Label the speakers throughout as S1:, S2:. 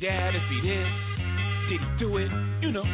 S1: that? Is he this? Did he do it? You know.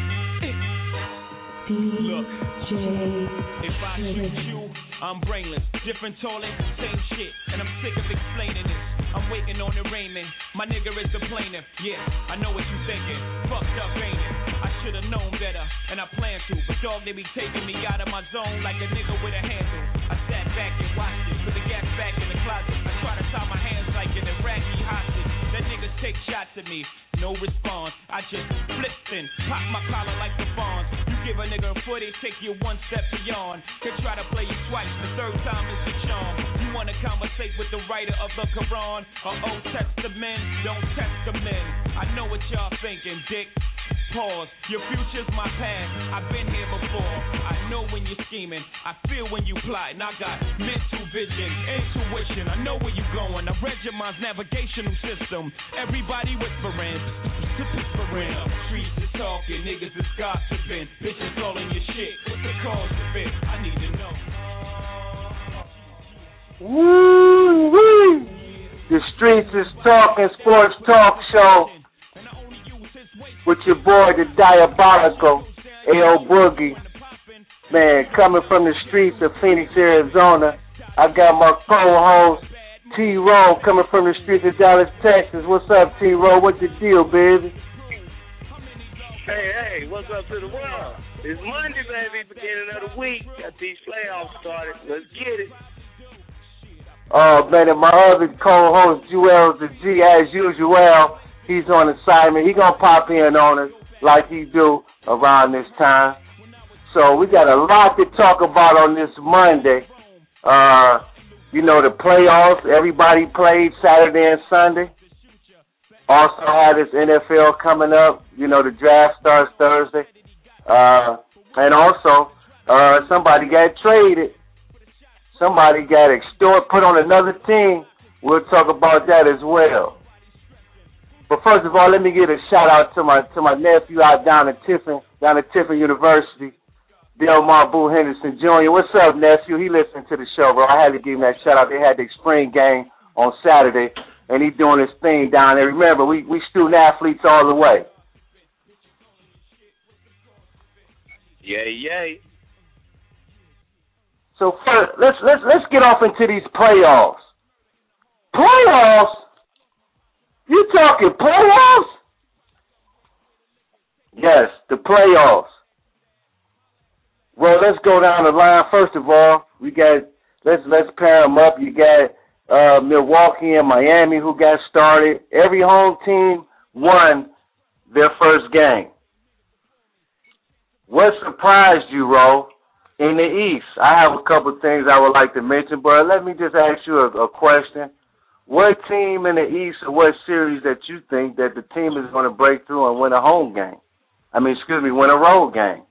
S1: Look, if I shoot you, I'm brainless. Different toilet, same shit. And I'm sick of explaining this. I'm waiting on the raiment. My nigga is the plaintiff. Yeah, I know what you thinking. Fucked up, ain't it? I should've known better, and I plan to. But dog, they be taking me out of my zone like a nigga with a handle. I sat back and watched it. Put the gas back in the closet. I try to tie my hands like an Iraqi hostage. That niggas take shots at me. No response. I just flipped and pop my collar like the fawns. You give a nigga a foot, they take you one step beyond. Could try to play you twice, the third time is the charm. You wanna conversate with the writer of the Quran or Old Testament? Don't test the men. I know what y'all thinking, dick. Pause. Your future's my past. I've been here before. I know when you're scheming. I feel when you plotting. I got mental vision, intuition. I know where you going. I read your mind's navigational system. Everybody whispering. Streets is talking. Niggas is gossiping. Bitches calling your shit. What's the cause of it? I need to know.
S2: Woo-wee. The Streets is Talking Sports Talk Show with your boy, the Diabolical, A.O. Boogie. Man, coming from the streets of Phoenix, Arizona. I got my co-host, T-Roll, coming from the streets of Dallas, Texas. What's up, T-Roll? What's the deal, baby?
S3: Hey, what's up to the world? It's Monday, baby, beginning of the week. Got these playoffs started. Let's get it.
S2: Oh, man, and my other co-host, Joel the G, as usual, he's on assignment. He gonna pop in on us like he do around this time. So we got a lot to talk about on this Monday. You know, the playoffs, everybody played Saturday and Sunday. Also had this NFL coming up. You know, the draft starts Thursday. And also, somebody got traded. Somebody got put on another team. We'll talk about that as well. But first of all, let me give a shout out to my nephew out down at Tiffin University, Delmar Boo Henderson Jr. What's up, nephew? He listened to the show, bro. I had to give him that shout out. They had the spring game on Saturday, and he doing his thing down there. Remember, we student athletes all the way.
S3: Yay.
S2: So first, let's get off into these playoffs. Playoffs? You talking playoffs? Yes, the playoffs. Well, let's go down the line. First of all, let's pair them up. You got Milwaukee and Miami who got started. Every home team won their first game. What surprised you, Ro, in the East? I have a couple things I would like to mention, but let me just ask you a question. What team in the East or what series that you think that the team is going to break through and win a home game? Win a road game?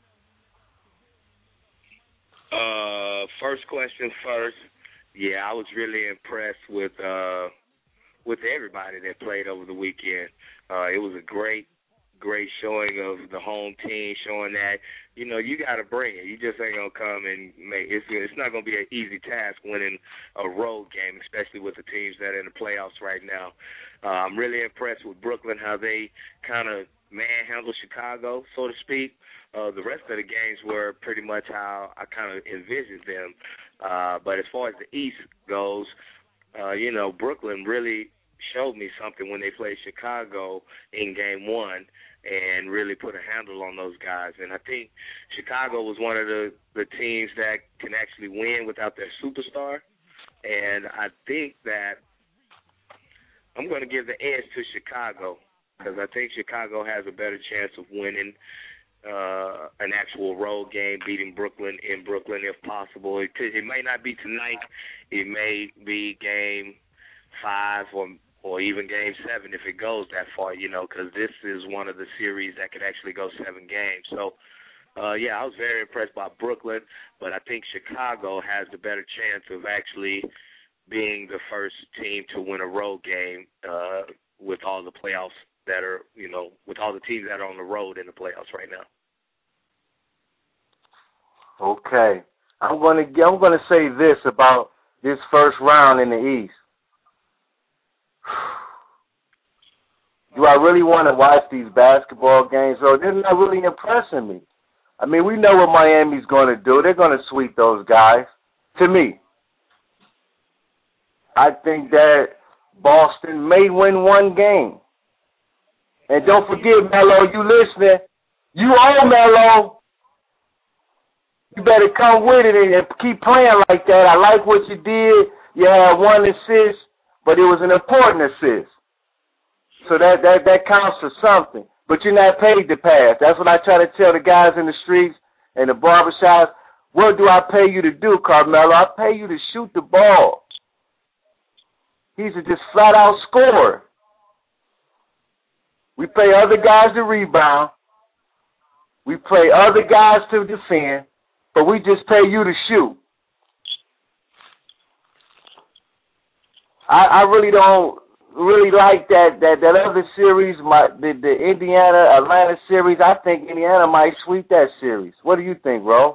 S3: First question first. Yeah, I was really impressed with everybody that played over the weekend. It was a great showing of the home team, showing that, you know, you got to bring it. You just ain't going to come and it's not going to be an easy task winning a road game, especially with the teams that are in the playoffs right now. I'm really impressed with Brooklyn, how they kind of manhandled Chicago, so to speak. The rest of the games were pretty much how I kind of envisioned them. But as far as the East goes, you know, Brooklyn really showed me something when they played Chicago in Game 1 and really put a handle on those guys. And I think Chicago was one of the teams that can actually win without their superstar. And I think that I'm going to give the edge to Chicago because I think Chicago has a better chance of winning an actual road game, beating Brooklyn in Brooklyn if possible. It may not be tonight. It may be Game 5 or even Game 7 if it goes that far, you know, because this is one of the series that could actually go 7 games. So, yeah, I was very impressed by Brooklyn, but I think Chicago has the better chance of actually being the first team to win a road game with all the playoffs that are, you know, with all the teams that are on the road in the playoffs right now.
S2: Okay. I'm gonna say this about this first round in the East. do I really want to watch these basketball games? So they're not really impressing me. I mean, we know what Miami's going to do. They're going to sweep those guys. To me, I think that Boston may win one game. And don't forget, Melo, you listening, you owe Melo. You better come with it and keep playing like that. I like what you did. You had one assist, but it was an important assist. So that counts for something. But you're not paid to pass. That's what I try to tell the guys in the streets and the barbershops. What do I pay you to do, Carmelo? I pay you to shoot the ball. He's a just flat-out scorer. We pay other guys to rebound. We pay other guys to defend. But we just pay you to shoot. I really don't really like that other series, the Indiana-Atlanta series. I think Indiana might sweep that series. What do you think, Ro?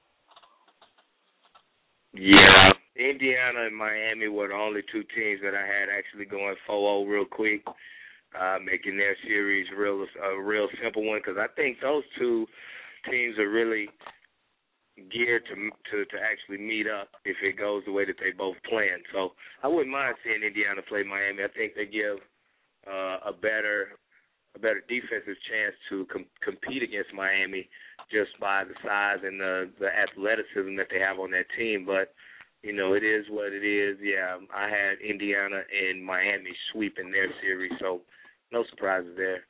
S3: Yeah, Indiana and Miami were the only two teams that I had actually going 4-0 real quick, making their series a real simple one, because I think those two teams are really geared to actually meet up if it goes the way that they both plan. So I wouldn't mind seeing Indiana play Miami. I think they give a better defensive chance to compete against Miami just by the size and the athleticism that they have on that team. But, you know, it is what it is. Yeah, I had Indiana and Miami sweeping their series, so no surprises there.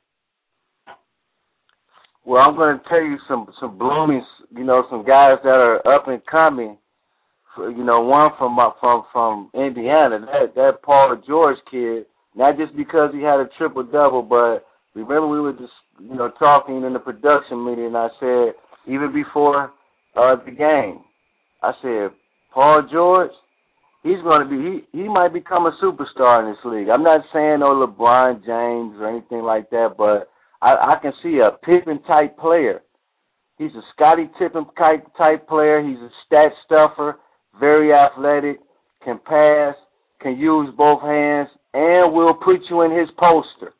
S2: Well, I'm going to tell you some blooming, some guys that are up and coming. One from Indiana, that Paul George kid. Not just because he had a triple-double, but remember we were just talking in the production meeting, and I said even before the game, I said Paul George, he might become a superstar in this league. I'm not saying no LeBron James or anything like that, but I can see a Pippen-type player. He's a Scottie Pippen-type player. He's a stat stuffer, very athletic, can pass, can use both hands, and will put you in his poster.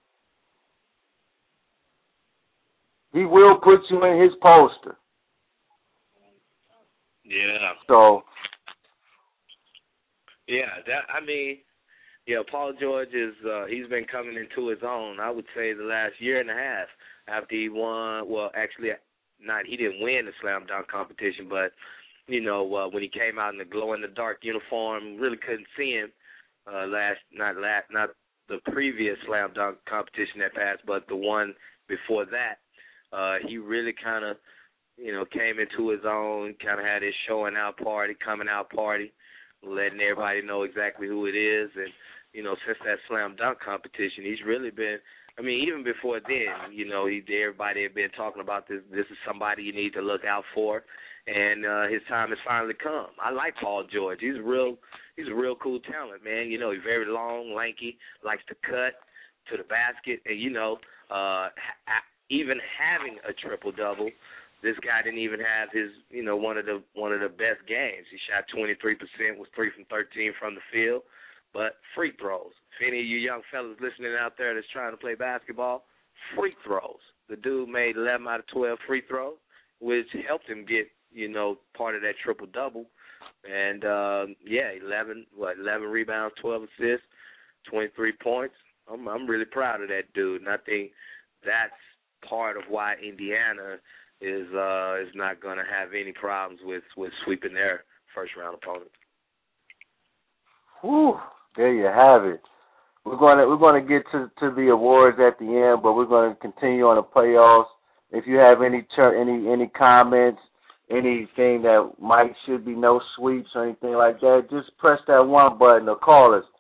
S2: He will put you in his poster.
S3: Yeah.
S2: So.
S3: Yeah, Paul George he's been coming into his own, I would say, the last year and a half after he won. Well, actually, he didn't win the slam dunk competition, but, when he came out in the glow-in-the-dark uniform, really couldn't see him not the previous slam dunk competition that passed, but the one before that. He really kind of, came into his own, kind of had his coming out party, letting everybody know exactly who it is. And, since that slam dunk competition, he's really been, even before then, everybody had been talking about this. This is somebody you need to look out for. And his time has finally come. I like Paul George. He's a real cool talent, man. He's very long, lanky, likes to cut to the basket. And, even having a triple-double, this guy didn't even have his, one of the best games. He shot 23%, was 3 from 13 from the field, but free throws. If any of you young fellas listening out there that's trying to play basketball, free throws. The dude made 11 out of 12 free throws, which helped him get, part of that triple-double. And, 11 rebounds, 12 assists, 23 points. I'm really proud of that dude, and I think that's part of why Indiana is not going to have any problems with sweeping their first-round opponent.
S2: Whew, there you have it. We're going to get to the awards at the end, but we're going to continue on the playoffs. If you have any comments, anything that should be no sweeps or anything like that, just press that one button or call us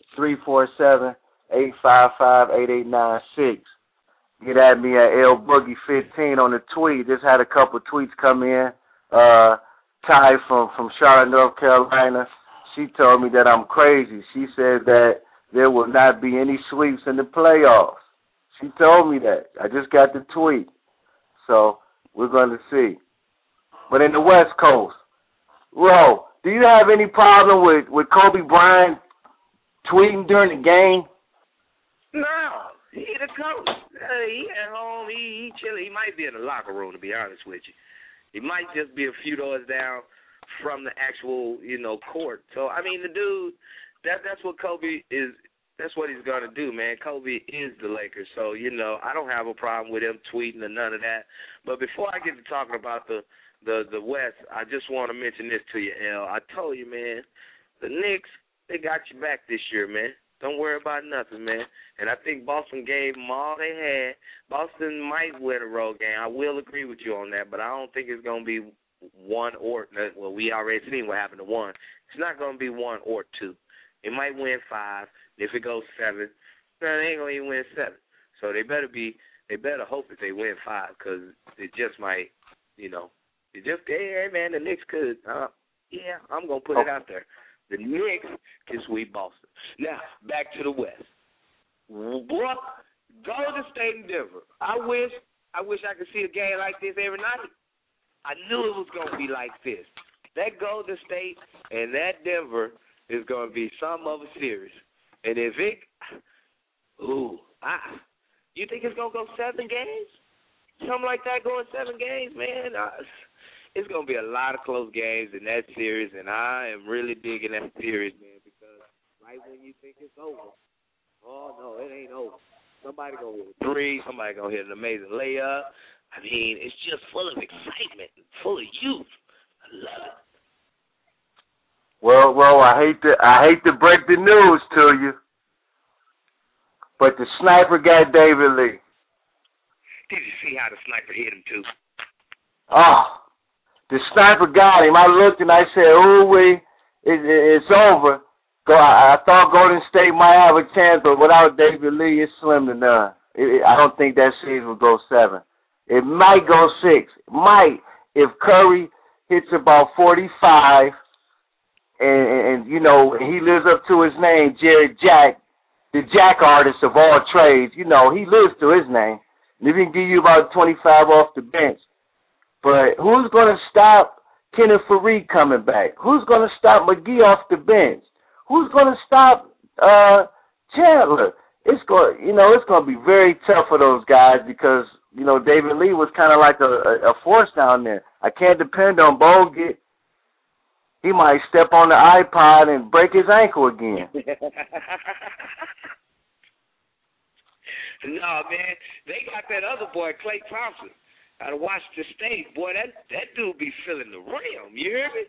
S2: 347-855-8896. Get at me at LBoogie15 on the tweet. Just had a couple tweets come in. Ty from Charlotte, North Carolina, she told me that I'm crazy. She said that there will not be any sweeps in the playoffs. She told me that. I just got the tweet. So we're going to see. But in the West Coast, Ro, do you have any problem with Kobe Bryant tweeting during the game?
S3: No. He the coach. He at home. He chilling. He might be in the locker room, to be honest with you. He might just be a few doors down from the actual, court. So, I mean, the dude, that's what Kobe is. That's what he's going to do, man. Kobe is the Lakers. So, I don't have a problem with him tweeting or none of that. But before I get to talking about the West, I just want to mention this to you, L. I told you, man, the Knicks, they got you back this year, man. Don't worry about nothing, man. And I think Boston gave them all they had. Boston might win a road game. I will agree with you on that, but I don't think it's going to be one or – well, we already seen what happened to one. It's not going to be one or two. It might win 5. If it goes 7, they ain't going to even win 7. So they better hope that they win 5 because it just might, hey, man, the Knicks could. Yeah, I'm going to put it out there. The Knicks can sweep Boston. Now, back to the West. What? Golden State and Denver. I wish I could see a game like this every night. I knew it was going to be like this. That Golden State and that Denver is going to be some of a series. And if it, you think it's going to go 7 games? Something like that going 7 games, man? It's going to be a lot of close games in that series, and I am really digging that series, man, because right when you think it's over, oh, no, it ain't over. Somebody going to hit a 3, somebody going to hit an amazing layup. I mean, it's just full of excitement, full of youth. I love it.
S2: Well, I hate to break the news to you, but the sniper got David Lee.
S3: Did you see how the sniper hit him, too?
S2: Oh, the sniper got him. I looked and I said, it's over. I thought Golden State might have a chance, but without David Lee, it's slim to none. I don't think that series will go 7. It might go 6. It might if Curry hits about 45 and he lives up to his name, Jared Jack, the Jack artist of all trades. He lives to his name. And he can give you about 25 off the bench. But who's going to stop Kenneth Fareed coming back? Who's going to stop McGee off the bench? Who's going to stop Chandler? It's going to be very tough for those guys because, David Lee was kind of like a force down there. I can't depend on Bogut. He might step on the iPod and break his ankle again.
S3: No, man. They got that other boy, Klay Thompson, out of Washington State. Boy, that dude be filling the rim. You hear me?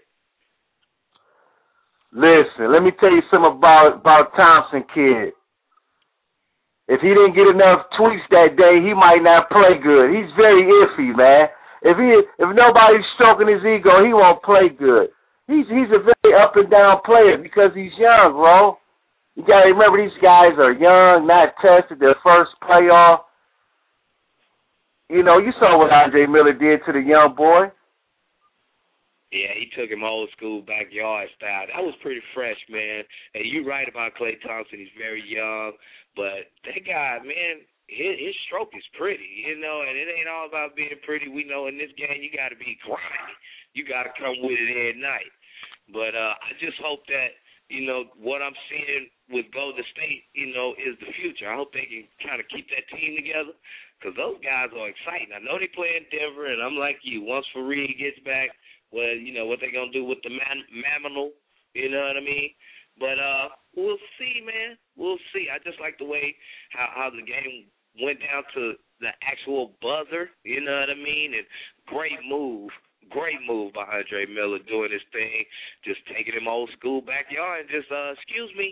S2: Listen, let me tell you something about Thompson, kid. If he didn't get enough tweets that day, he might not play good. He's very iffy, man. If nobody's stroking his ego, he won't play good. He's a very up and down player because he's young, bro. You gotta remember these guys are young, not tested, their first playoff. You saw what Andre Miller did to the young boy.
S3: Yeah, he took him old school backyard style. That was pretty fresh, man. And you're right about Klay Thompson. He's very young. But that guy, man, his stroke is pretty, and it ain't all about being pretty. We know in this game you got to be grimy. You got to come with it every night. But I just hope that, what I'm seeing with Golden State, is the future. I hope they can kind of keep that team together because those guys are exciting. I know they play in Denver, and I'm like you. Once Fareed gets back, well, what they going to do with the Maminal, you know what I mean? But we'll see, man. We'll see. I just like the way how the game went down to the actual buzzer, you know what I mean? And great move by Andre Miller doing his thing, just taking him old school backyard and just, excuse me.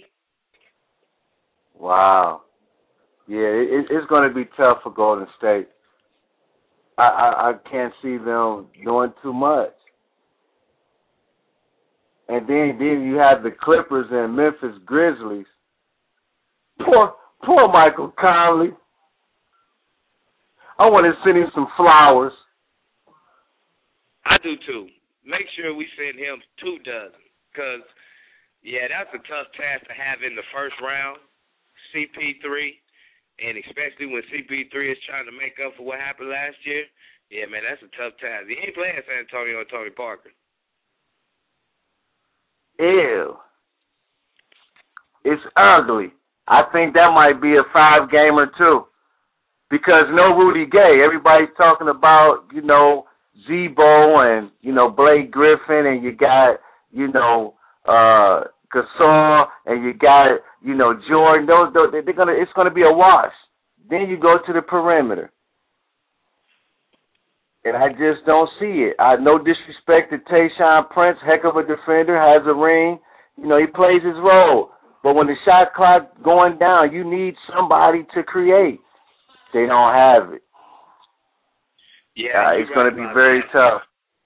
S2: Wow. Yeah, it's going to be tough for Golden State. I can't see them doing too much. And then you have the Clippers and Memphis Grizzlies. Poor Michael Conley. I want to send him some flowers.
S3: I do too. Make sure we send him 2 dozen. Because, yeah, that's a tough task to have in the first round, CP3. And especially when CP3 is trying to make up for what happened last year. Yeah, man, that's a tough task. He ain't playing San Antonio or Tony Parker.
S2: Ew. It's ugly. I think that might be a 5-gamer too. Because no Rudy Gay. Everybody's talking about, Zebo and, Blake Griffin, and you got, Gasol, and you got, Jordan. It's gonna be a wash. Then you go to the perimeter. And I just don't see it. No disrespect to Tayshaun Prince, heck of a defender, has a ring. He plays his role. But when the shot clock going down, you need somebody to create. They don't have it.
S3: Yeah,
S2: it's going to be very tough.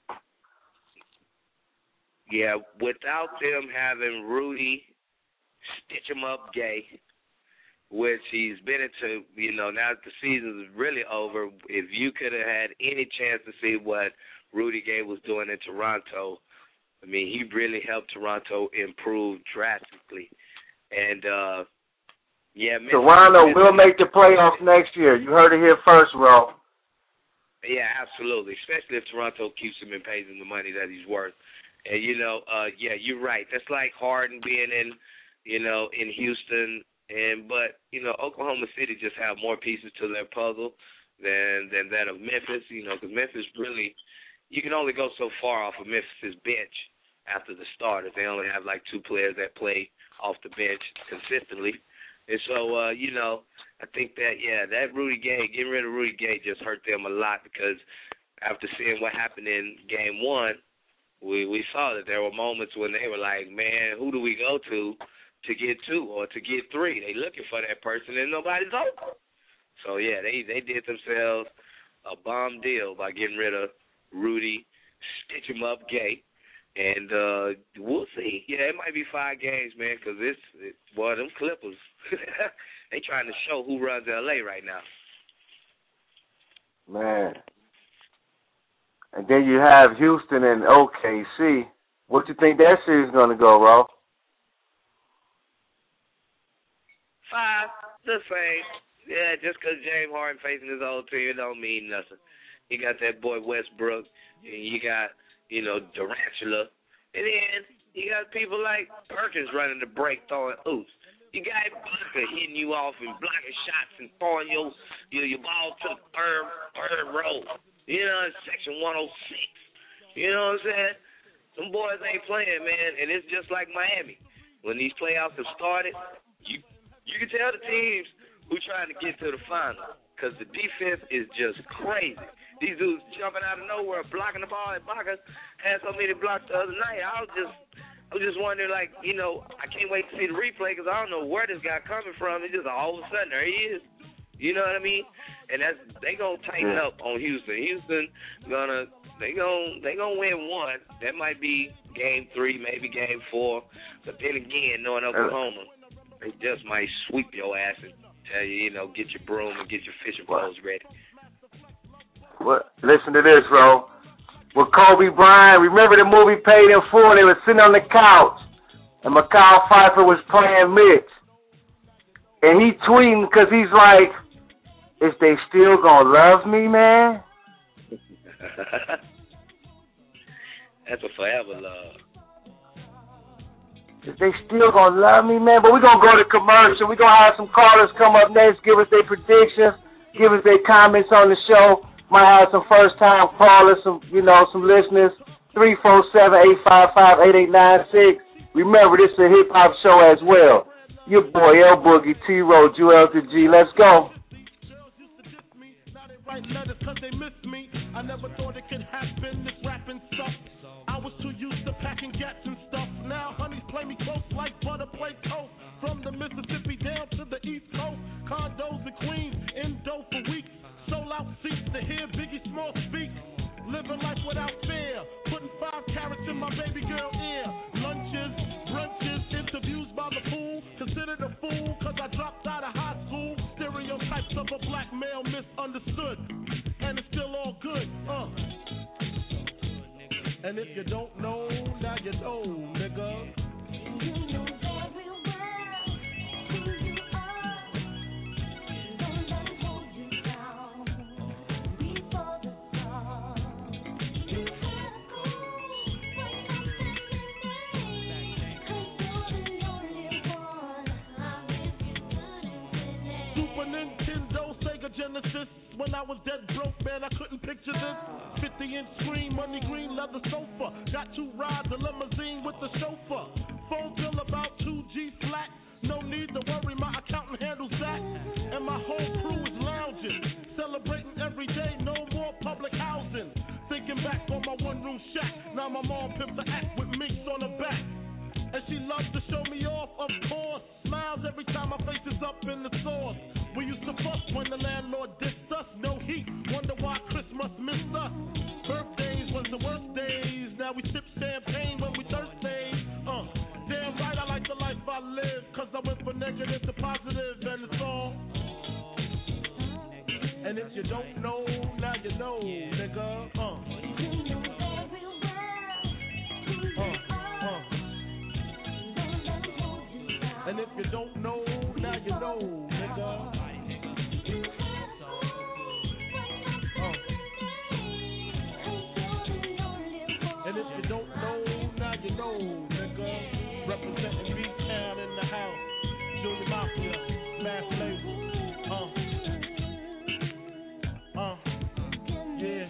S3: Yeah, without them having Rudy stitch him up Gay, which he's been into, now that the season is really over, if you could have had any chance to see what Rudy Gay was doing in Toronto, I mean, he really helped Toronto improve drastically. And,
S2: Toronto will make the playoffs next year. You heard it here first, Ro.
S3: Yeah, absolutely, especially if Toronto keeps him and pays him the money that he's worth. And, you're right. That's like Harden being in Houston. But Oklahoma City just have more pieces to their puzzle than that of Memphis, because Memphis really, you can only go so far off of Memphis' bench after the starters. They only have like 2 players that play off the bench consistently. And so, I think that, that Rudy Gay, getting rid of Rudy Gay just hurt them a lot, because after seeing what happened in Game 1, we saw that there were moments when they were like, man, who do we go to get 2 or to get 3? They looking for that person and nobody's open. So, they did themselves a bomb deal by getting rid of Rudy, stitch him up Gay. And we'll see. Yeah, it might be 5 games, man, because them Clippers, they trying to show who runs L.A. right now.
S2: Man. And then you have Houston and OKC. What you think that series is going to go, Ro?
S3: 5, the same. Yeah, just because James Harden facing his old team, it don't mean nothing. You got that boy Westbrook, and you got, Durantula. And then you got people like Perkins running the break, throwing oops. You got Booker hitting you off and blocking shots and throwing your ball to the third row. In section 106. You know what I'm saying? Some boys ain't playing, man, and it's just like Miami. When these playoffs have started, you can tell the teams who trying to get to the final, because the defense is just crazy. These dudes jumping out of nowhere, blocking the ball, and Baca had so many blocks the other night. I was just wondering, I can't wait to see the replay, because I don't know where this guy coming from. It's just all of a sudden, there he is. You know what I mean? And they gonna tighten up on Houston. Houston they gonna win 1. That might be Game 3, maybe Game 4. But then again, knowing Oklahoma, they just might sweep your ass and tell you, get your broom and get your fishing poles ready.
S2: Well, listen to this, bro. With Kobe Bryant, remember the movie Paid in Full? They were sitting on the couch, and Mikal Pfeiffer was playing Mitch. And he tweeting because he's like, is they still going to love me, man?
S3: That's a forever love.
S2: Is they still going to love me, man? But we're going to go to commercial. We're going to have some callers come up next, give us their predictions, give us their comments on the show. Might have some first-time callers, some listeners. 347-855-8896. Remember, this is a hip-hop show as well. Your boy, L Boogie, T-Row, Joel to G. Let's go.
S4: I never thought it could happen, this rapping stuff. I was too used to packing gats and stuff. Now honeys play me close like butter play coke. From the Mississippi down to the East Coast, condos in Queens, indo for weeks. Sold out seats to hear Biggie Small speak. Living life without fear, putting 5 carats in my baby girl ear. Lunches, brunches, interviews by the pool. Considered a fool cause I dropped out of high school. Stereotypes of a black male misunderstood. And it's still all good, And if you don't know, now you know, nigga. You know that Super Nintendo, Sega Genesis. When I was dead broke, man, I couldn't picture this. 50-inch screen, money green, leather sofa. Got 2 rides, a limousine with the chauffeur. Phone bill about 2G flat. No need to worry, my accountant handles that. And my whole crew is lounging, celebrating every day, no more public housing. Thinking back on my one-room shack. Now my mom pimps the act with minks on her back. And she loves to show me off, of course. Smiles every time my face is up in the sauce. We used to fuss when the landlord dissed us. No heat, wonder why Christmas missed us. Birthdays was the worst days. Now we sip champagne when we thirsty. Damn right I like the life I live. Cause I went from negative to positive and it's all. And if you don't know, now you know, nigga. And if you don't know, now you know, nigga. And if you don't know, now you know, nigga. Representing B-Town in the house. Junior Mafia, Mass Label. Yeah.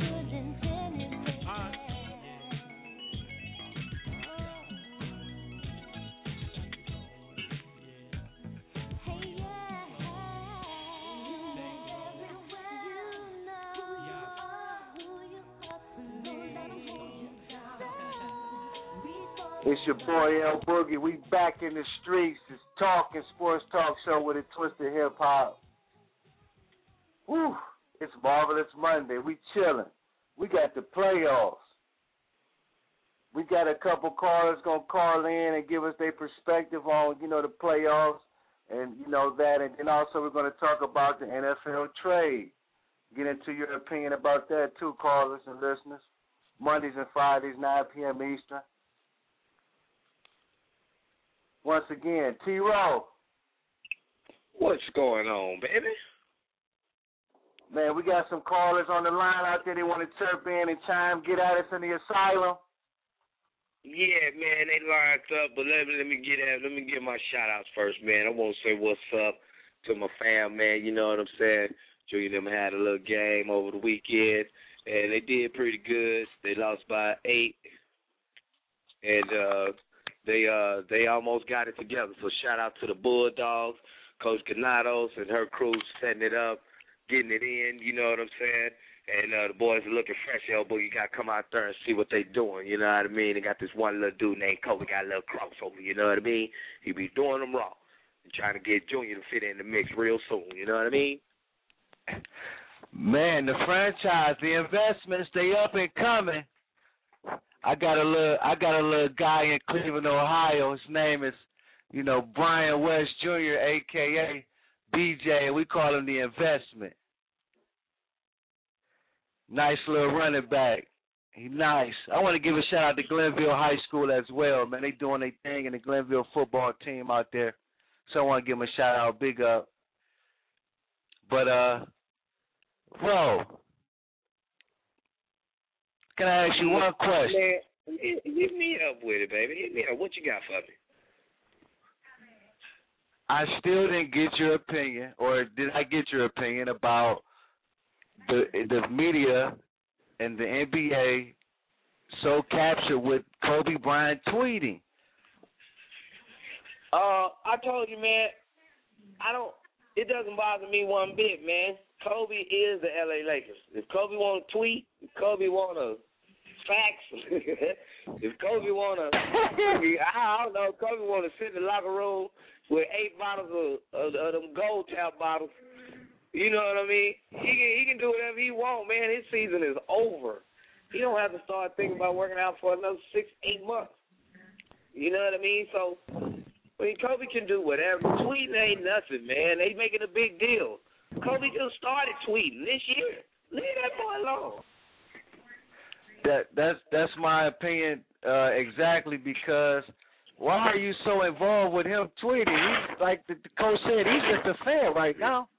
S2: It's your boy L Boogie. We back in the streets. It's talking sports talk show with a twist of hip hop. Woo! It's Marvelous Monday. We chilling. We got the playoffs. We got a couple callers gonna call in and give us their perspective on, the playoffs and that, and then also we're gonna talk about the NFL trade. Get into your opinion about that too, callers and listeners. Mondays and Fridays, 9 p.m. Eastern. Once again, T-Row.
S3: What's going on, baby?
S2: Man, we got some callers on the line out there. They want to chirp in and chime, get at us in the asylum.
S3: Yeah, man, they lined up, but let me get my shout-outs first, man. I want to say what's up to my fam, man. You know what I'm saying? Junior them had a little game over the weekend, and they did pretty good. They lost by 8, and they almost got it together. So shout out to the Bulldogs, Coach Ganados and her crew setting it up, getting it in, you know what I'm saying? And the boys are looking fresh, but you got to come out there and see what they doing, you know what I mean? They got this one little dude named Kobe, got a little crossover, you know what I mean? He be doing them raw and trying to get Junior to fit in the mix real soon, you know what I mean?
S5: Man, the franchise, the investments, they up and coming. I got a little guy in Cleveland, Ohio. His name is, Brian West Jr., a.k.a. BJ, and we call him the investment. Nice little running back. He nice. I want to give a shout-out to Glenville High School as well, man. They doing their thing in the Glenville football team out there. So I want to give them a shout-out, big up. But, bro, can I ask you one question?
S3: Man, hit me up with it, baby. Hit me up. What you got for me?
S5: I still didn't get your opinion, or did I get your opinion about the media and the NBA so captured with Kobe Bryant tweeting?
S3: I told you, man, it doesn't bother me one bit, man. Kobe is the LA Lakers. If Kobe want to tweet, if Kobe want to fax, if Kobe want to, I don't know, Kobe want to sit in the locker room with 8 bottles of them gold tap bottles. You know what I mean? He can do whatever he want, man. His season is over. He don't have to start thinking about working out for another 6-8 months. You know what I mean? So, Kobe can do whatever. Tweeting ain't nothing, man. They making a big deal. Kobe just started tweeting this year. Leave that boy alone.
S5: That's my opinion exactly, because why are you so involved with him tweeting? He's, like the coach said, he's just a fan right now.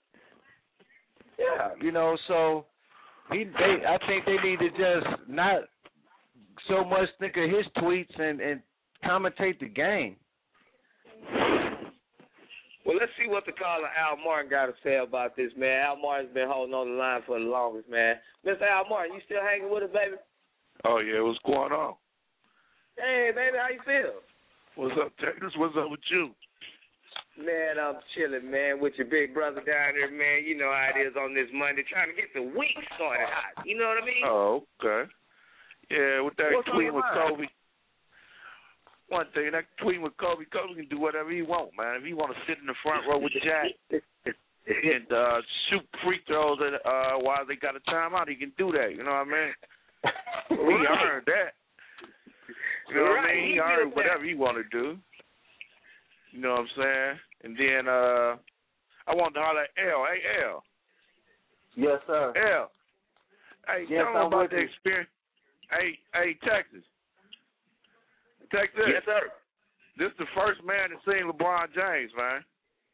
S5: Yeah, so I think they need to just not so much think of his tweets and commentate the game.
S3: Well, let's see what the caller Al Martin got to say about this, man. Al Martin's been holding on the line for the longest, man. Mr. Al Martin, you still hanging with us, baby?
S6: Oh, yeah, what's going on?
S3: Hey, baby, how you feel?
S6: What's up, Texas? What's up with you?
S3: Man, I'm chilling, man, with your big brother down there, man. You know how it is on this Monday, trying to get the week started hot. You know what I mean?
S6: Oh, okay. Yeah, with that tweet with Kobe. One thing, that tweet with Kobe can do whatever he want, man. If he want to sit in the front row with Jack and shoot free throws while they got a timeout, he can do that. You know what I mean? He earned that. You know what I mean? He earned whatever he want to do. You know what I'm saying? And then I wanted to holler at L. Hey, L.
S2: Yes, sir.
S6: L. Hey,
S2: yes,
S6: tell them about the experience. Hey, Texas. Texas.
S3: Yes, sir.
S6: This is the first man to see LeBron James, man.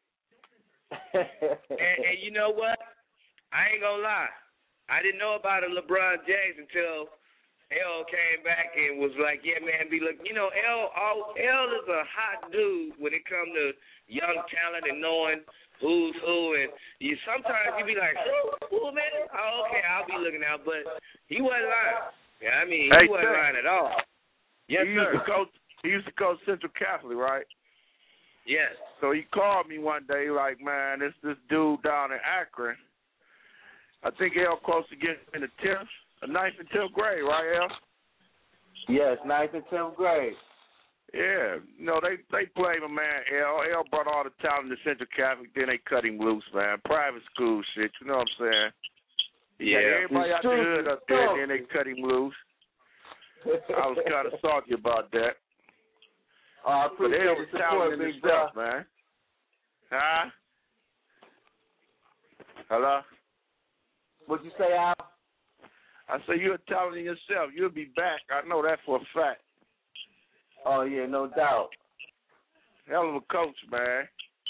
S3: and you know what? I ain't gonna lie. I didn't know about a LeBron James until L came back and was like, yeah, man, you know, L is a hot dude when it comes to young talent and knowing who's who. And sometimes you be like, who, man? Oh, okay, I'll be looking out. But he wasn't lying. Yeah, I mean, he wasn't lying at all. Yes, sir.
S6: He used to coach Central Catholic, right?
S3: Yes.
S6: So he called me one day like, man, this dude down in Akron. I think L close to getting in the 9th and 10th grade, right, L?
S2: Yes, 9th and 10th grade.
S6: Yeah. You know, they played my man L. L brought all the talent to Central Catholic, then they cut him loose, man. Private school shit, you know what I'm saying?
S3: Yeah.
S6: Everybody out the hood up there, then they cut him loose. I was kind of salty about that.
S2: I appreciate the support, big bro.
S6: Man. Huh? Hello?
S2: What'd you say, Al?
S6: I say you're telling yourself. You'll be back. I know that for a fact.
S2: Oh, yeah, no doubt.
S6: Hell of a coach, man.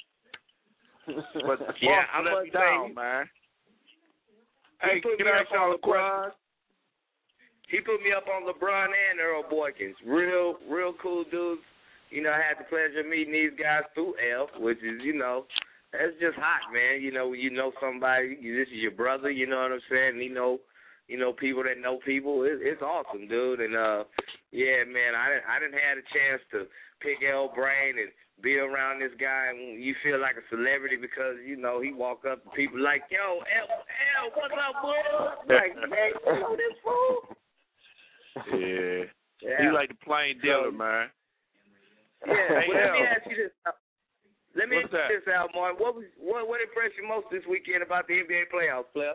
S6: But
S3: yeah,
S6: I'm let me down, man. Hey, can I ask y'all a question?
S3: He put me up on LeBron and Earl Boykins. Real cool dudes. You know, I had the pleasure of meeting these guys through L, which is, you know, that's just hot, man. You know, when you know somebody, this is your brother, you know what I'm saying? And you know people that know people. It's awesome, dude. And, yeah, man, I didn't have a chance to pick L brain and be around this guy, and you feel like a celebrity because, you know, he walk up to people like, yo, L, what's up, boy? Like, man, you know this fool?
S6: Yeah. He's like the plain dealer, man.
S3: Yeah.
S6: Hey,
S3: well, let me ask you this. Let me
S6: What's
S3: ask you this, Al Martin. What impressed you most this weekend about the NBA playoffs, player?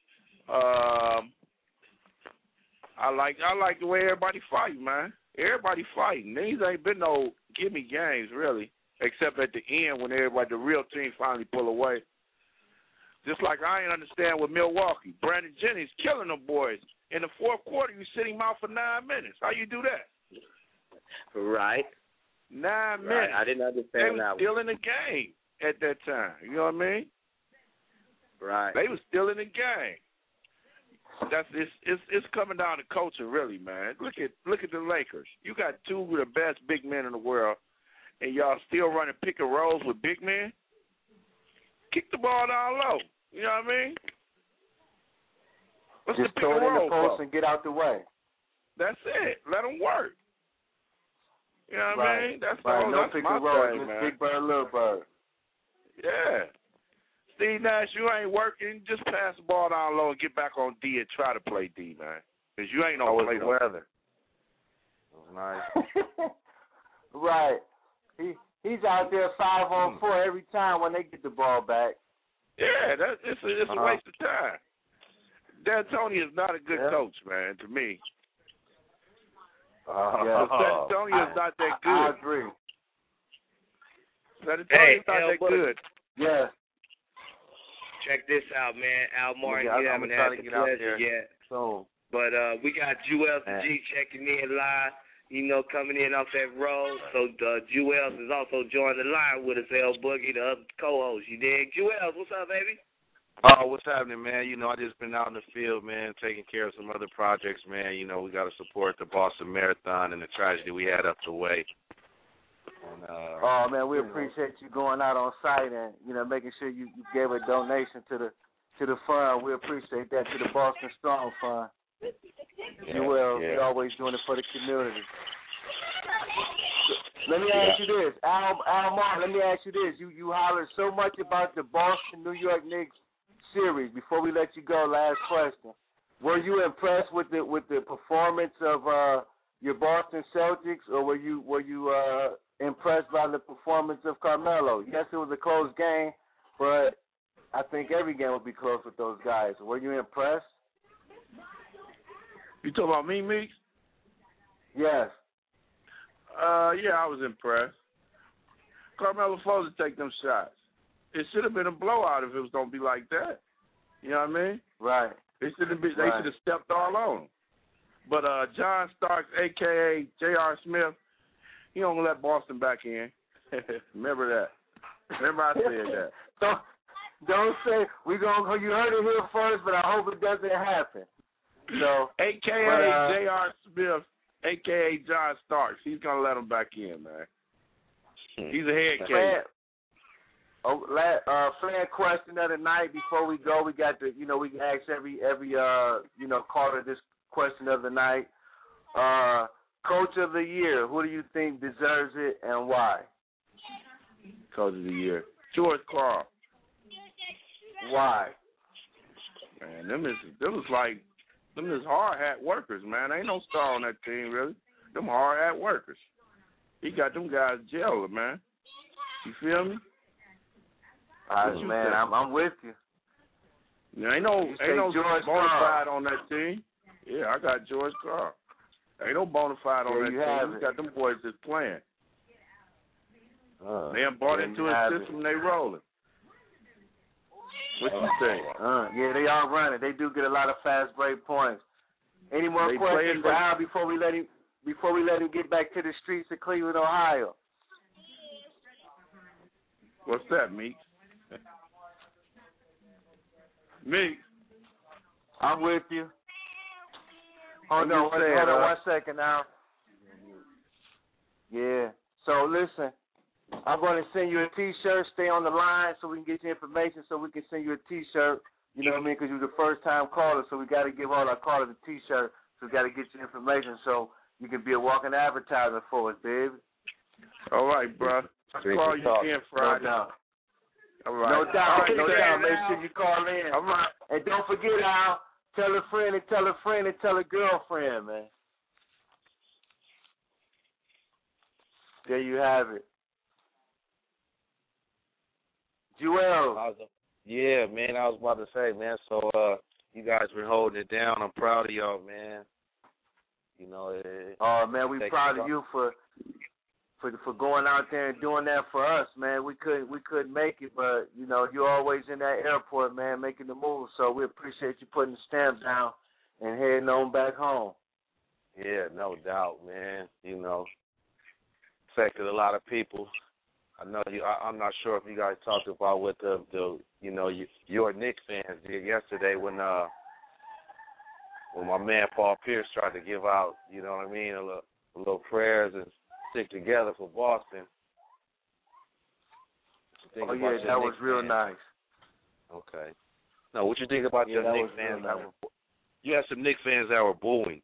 S6: I like the way everybody fighting, man. Everybody fighting. These ain't been no gimme games, really, except at the end when the real team finally pull away. Just like I ain't understand with Milwaukee. Brandon Jennings killing them boys. In the fourth quarter, you sit him out for 9 minutes. How you do that?
S3: Right.
S6: 9 minutes.
S3: I didn't understand that.
S6: They were still in the game at that time. You know what I mean?
S3: Right.
S6: They were still in the game. It's coming down to culture, really, man. Look at the Lakers. You got two of the best big men in the world, and y'all still running pick and rolls with big men. Kick the ball down low. You know what I mean? What's
S2: just
S6: the pick
S2: throw
S6: and
S2: it in
S6: roll
S2: the post
S6: for?
S2: and get out the way.
S6: That's it. Let them work. You know what I mean? That's
S2: right.
S6: all.
S2: No
S6: That's
S2: pick
S6: my
S2: and roll,
S6: thing,
S2: just
S6: man.
S2: big bird, little bird.
S6: Yeah. Steve Nash, you ain't working. Just pass the ball down low and get back on D and try to play D, man. Because you ain't no play
S5: weather. It was nice.
S2: Right. He's out there 5-on-4 every time when they get the ball back.
S6: Yeah, it's a waste of time. D'Antoni is not a good coach, man, to me. D'Antoni is not that good.
S2: I agree.
S6: D'Antoni is not that good.
S2: Yeah.
S3: Check this out, man. Al Martin, you haven't had the pleasure yet.
S2: So,
S3: but we got Jewels G checking in live, you know, coming in off that road. So Jewels is also joining the line with us, L Boogie, the other co-host. You dig? Jewels, what's up, baby?
S5: Oh, what's happening, man? You know, I just been out in the field, man, taking care of some other projects, man. You know, we got to support the Boston Marathon and the tragedy we had up the way.
S7: And,
S2: oh man, we appreciate you going out on site and making sure you gave a donation to the fund. We appreciate that, to the Boston Strong Fund. You're always doing it for the community. Let me ask you this, Almar. Let me ask you this. You hollered so much about the Boston New York Knicks series. Before we let you go, last question: were you impressed with the performance of your Boston Celtics, or were you impressed by the performance of Carmelo? Yes, it was a close game, but I think every game would be close with those guys. Were you impressed?
S6: You talking about me, Meeks?
S2: Yes.
S6: Yeah, I was impressed. Carmelo supposed to take them shots. It should have been a blowout if it was going to be like that. You know what I mean?
S2: Right.
S6: They should have stepped all on him. But John Starks, a.k.a. J.R. Smith, he don't let Boston back in. Remember that. Remember I said that.
S2: Don't say you heard it here first, but I hope it doesn't happen. So,
S6: a.k.a. J.R. Smith, a.k.a. John Starks, he's going to let him back in, man. He's a head case.
S2: Fan question of the night before we go. We got we ask every caller this question of the night. Coach of the year, who do you think deserves it and why?
S6: Coach of the year, George Karl.
S2: Why?
S6: Man, them is hard hat workers, man. Ain't no star on that team, really. Them hard hat workers. He got them guys jailing, man. You feel me?
S2: Man, I'm with you.
S6: Ain't no bona fide on that team. Yeah, I got George Karl. Ain't no bona fide on that team. We got them boys just playing. They done bought into a system, they rolling. What you think?
S2: Yeah, they are running. They do get a lot of fast break points. Any more questions for Al before we let him get back to the streets of Cleveland, Ohio?
S6: What's that, Meeks? Meeks?
S2: I'm with you. Hold on 1 second now. Yeah. So listen, I'm going to send you a T-shirt. Stay on the line so we can get your information so we can send you a T-shirt. You know what I mean? Because you're the first-time caller, so we got to give all our callers a T-shirt. So we got to get your information so you can be a walking advertiser for us, baby.
S6: All right, bro. I'll call you again Friday.
S2: No doubt.
S6: All right.
S2: No doubt. Make sure you call in.
S6: All right.
S2: And don't forget, Al, tell a friend and tell a friend and tell a girlfriend, man. There you have it. Joel.
S7: Yeah, man, I was about to say, man, so you guys been holding it down. I'm proud of y'all, man.
S2: Man, we proud of you for going out there and doing that for us, man. We couldn't make it, but you're always in that airport, man, making the move. So we appreciate you putting the stamp down and heading on back home.
S7: Yeah, no doubt, man. Affected a lot of people. I know I'm not sure if you guys talked about what your Knicks fans did yesterday when my man Paul Pierce tried to give out, a little prayers and stick together for Boston.
S2: Oh yeah, that was real nice.
S7: Okay. No, what you think about your Knicks fans? You had some Knicks fans that were booing.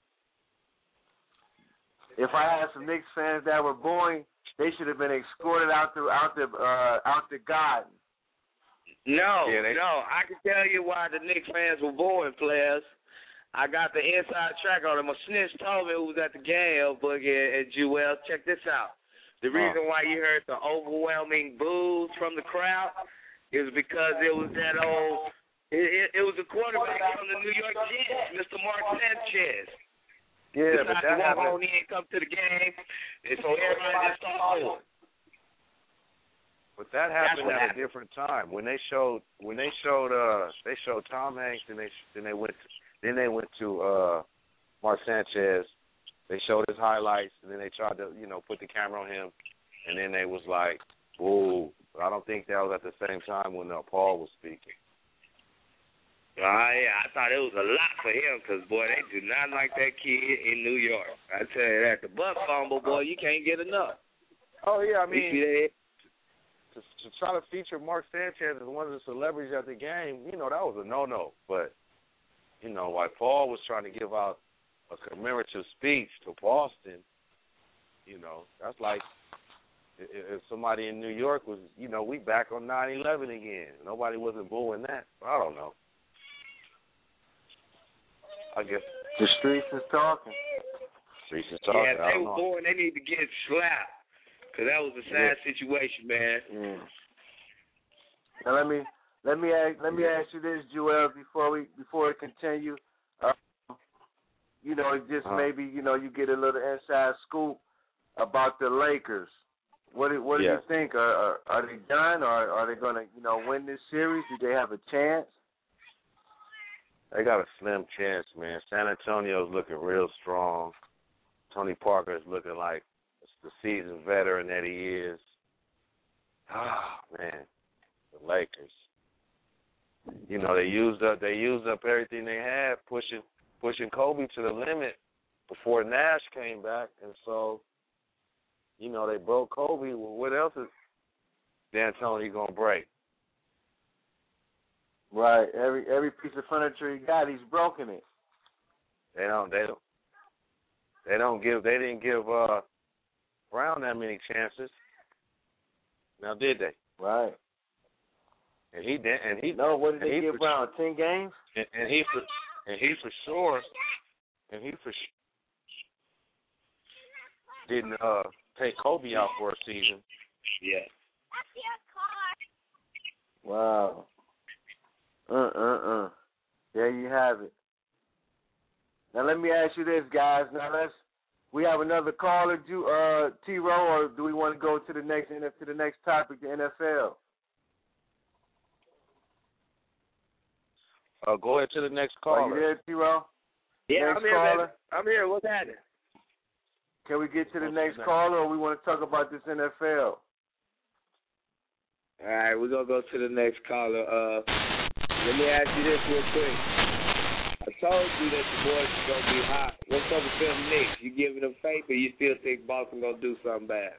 S2: If I had some Knicks fans that were booing, they should have been escorted out the garden.
S3: No, I can tell you why the Knicks fans were booing, players. I got the inside track on them. A snitch told me who was at the game, Boogie and Jewel. Check this out. The reason why you heard the overwhelming boos from the crowd is because it was that old. It was a quarterback from the New York Jets, Mr. Mark Sanchez.
S7: Yeah, but that happened.
S3: He didn't come to the game, and so everybody just started.
S7: But that happened at a different time when they showed Tom Hanks, and then they went to Mark Sanchez. They showed his highlights, and then they tried to put the camera on him, and then they was like, "Ooh." But I don't think that was at the same time when Paul was speaking.
S3: Yeah, I thought it was a lot for him because, boy, they do not like that kid in New York. I tell you that. The Buck fumble, boy, you can't get enough.
S7: Oh yeah, I mean, to try to feature Mark Sanchez as one of the celebrities at the game, that was a no-no. But while Paul was trying to give out a commemorative speech to Boston, that's like if somebody in New York was, we back on 9/11 again. Nobody wasn't booing that. I don't know. I guess
S2: the streets is talking.
S3: Yeah, if they were booing, they need to get slapped. Because that was a sad situation, man.
S2: Yeah. Now let me ask you this, Joel, before we continue. Maybe you get a little inside scoop about the Lakers. What do you think? Are they done, or are they gonna win this series? Do they have a chance?
S7: They got a slim chance, man. San Antonio's looking real strong. Tony Parker is looking like the seasoned veteran that he is. Man, the Lakers. They used up everything they had, pushing Kobe to the limit before Nash came back, and so they broke Kobe. Well, what else is D'Antoni gonna break?
S2: Right. Every piece of furniture he got, he's broken it.
S7: They didn't give Brown that many chances. Now did they?
S2: Right.
S7: And he did. And he
S2: what did they give Brown? 10 games.
S7: And he for sure didn't take Kobe out for a season.
S3: Yeah.
S2: Wow. There you have it. Now let me ask you this, guys. We have another caller, T-Row, or do we want to go to the next topic, the NFL?
S7: Go ahead to the next caller.
S2: Are you there, T-Row?
S3: Yeah, I'm here, baby. I'm here. What's happening?
S2: Can we get to the next caller, or we want to talk about this NFL?
S3: All right, we're going to go to the next caller. Let me ask you this real quick. I told you that the boys are going to be hot. What's up with them Knicks? You giving them faith, or you still think Boston going to do something bad?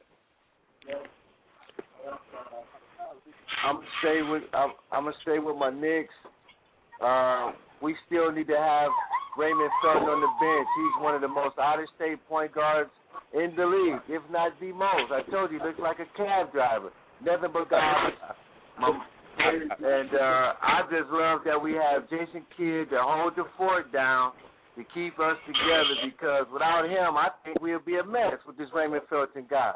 S2: I'm gonna stay with my Knicks. We still need to have Raymond Felton on the bench. He's one of the most out-of-state point guards in the league, if not the most. I told you, he looks like a cab driver. Nothing but garbage. And I just love that we have Jason Kidd to hold the fort down to keep us together, because without him, I think we'll be a mess with this Raymond Felton guy.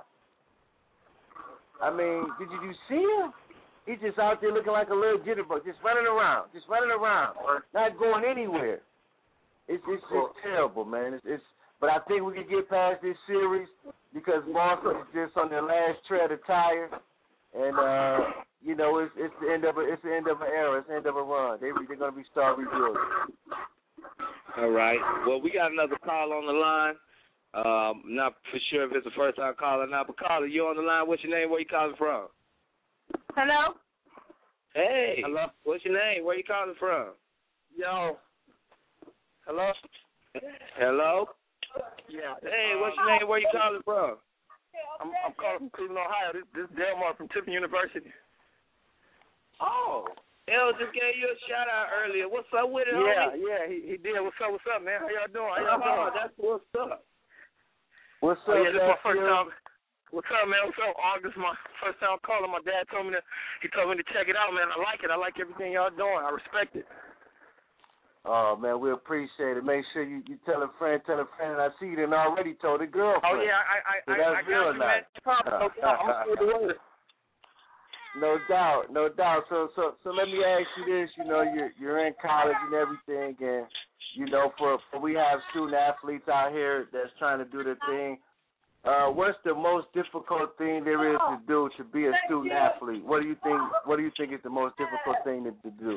S2: I mean, did you see him? He's just out there looking like a little jitterbug, just running around, not going anywhere. It's just terrible, man. But I think we can get past this series because Boston is just on their last tread of tire, and it's the end of an era, it's the end of a run. They're going to be start rebuilding.
S3: All right. Well, we got another call on the line. Not for sure if it's the first time caller or not, but caller, you on the line. What's your name? Where you calling from?
S8: Hello?
S3: Hey.
S8: Hello?
S3: What's your name? Where you calling from?
S8: Yo. Hello?
S3: Hello?
S8: Yeah.
S3: Hey, what's your name? Where you calling from?
S8: I'm calling from Cleveland, Ohio. This is Delmar from Tiffin University.
S3: Oh. L just gave you a shout out earlier. What's up with it, homie?
S8: Yeah, he did. What's up, man? How y'all doing?
S3: That's what's up.
S2: What's up,
S8: this is my first time. What's up, man? What's up, August? My first time calling. My dad told me to check it out, man. I like it. I like everything y'all doing. I respect it.
S2: Oh, man, we appreciate it. Make sure you tell a friend, and I see you done already told a girlfriend.
S8: Oh, yeah, I got you, man. I'm
S2: No doubt. So let me ask you this. You're in college and everything, and for we have student athletes out here that's trying to do their thing. What's the most difficult thing there is to do to be a student athlete? What do you think is the most difficult thing to do?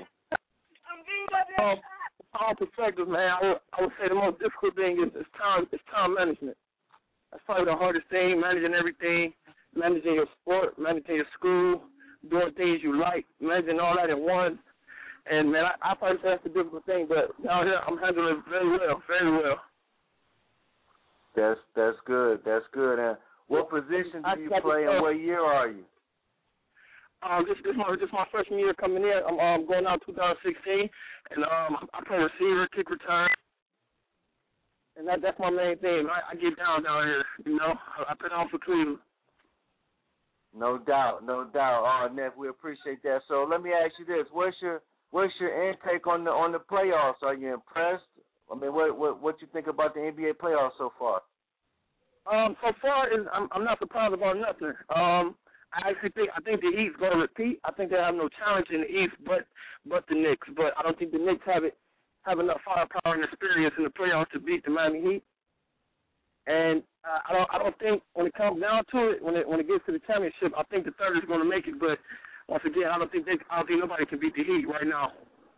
S8: All perspective, man. I would say the most difficult thing is time management. That's probably the hardest thing, managing everything, managing your sport, managing your school, doing things you like, managing all that at once. And, man, I probably say that's the difficult thing, but down here I'm handling it very well.
S2: That's good. And What position do you play, and what year are you?
S8: This my freshman year coming in. I'm going out 2016, and I play receiver, kick return, and that's my main thing. I get down here, I put on for Cleveland.
S2: No doubt. Oh, Neff, we appreciate that. So let me ask you this: What's your intake on the playoffs? Are you impressed? I mean, what you think about the NBA playoffs so far?
S8: So far, I'm not surprised about nothing. I think the East going to repeat. I think they have no challenge in the East, but the Knicks. But I don't think the Knicks have enough firepower and experience in the playoffs to beat the Miami Heat. And I don't think when it comes down to it, when it gets to the championship, I think the third is going to make it. But once again, I don't think nobody can beat the Heat right now.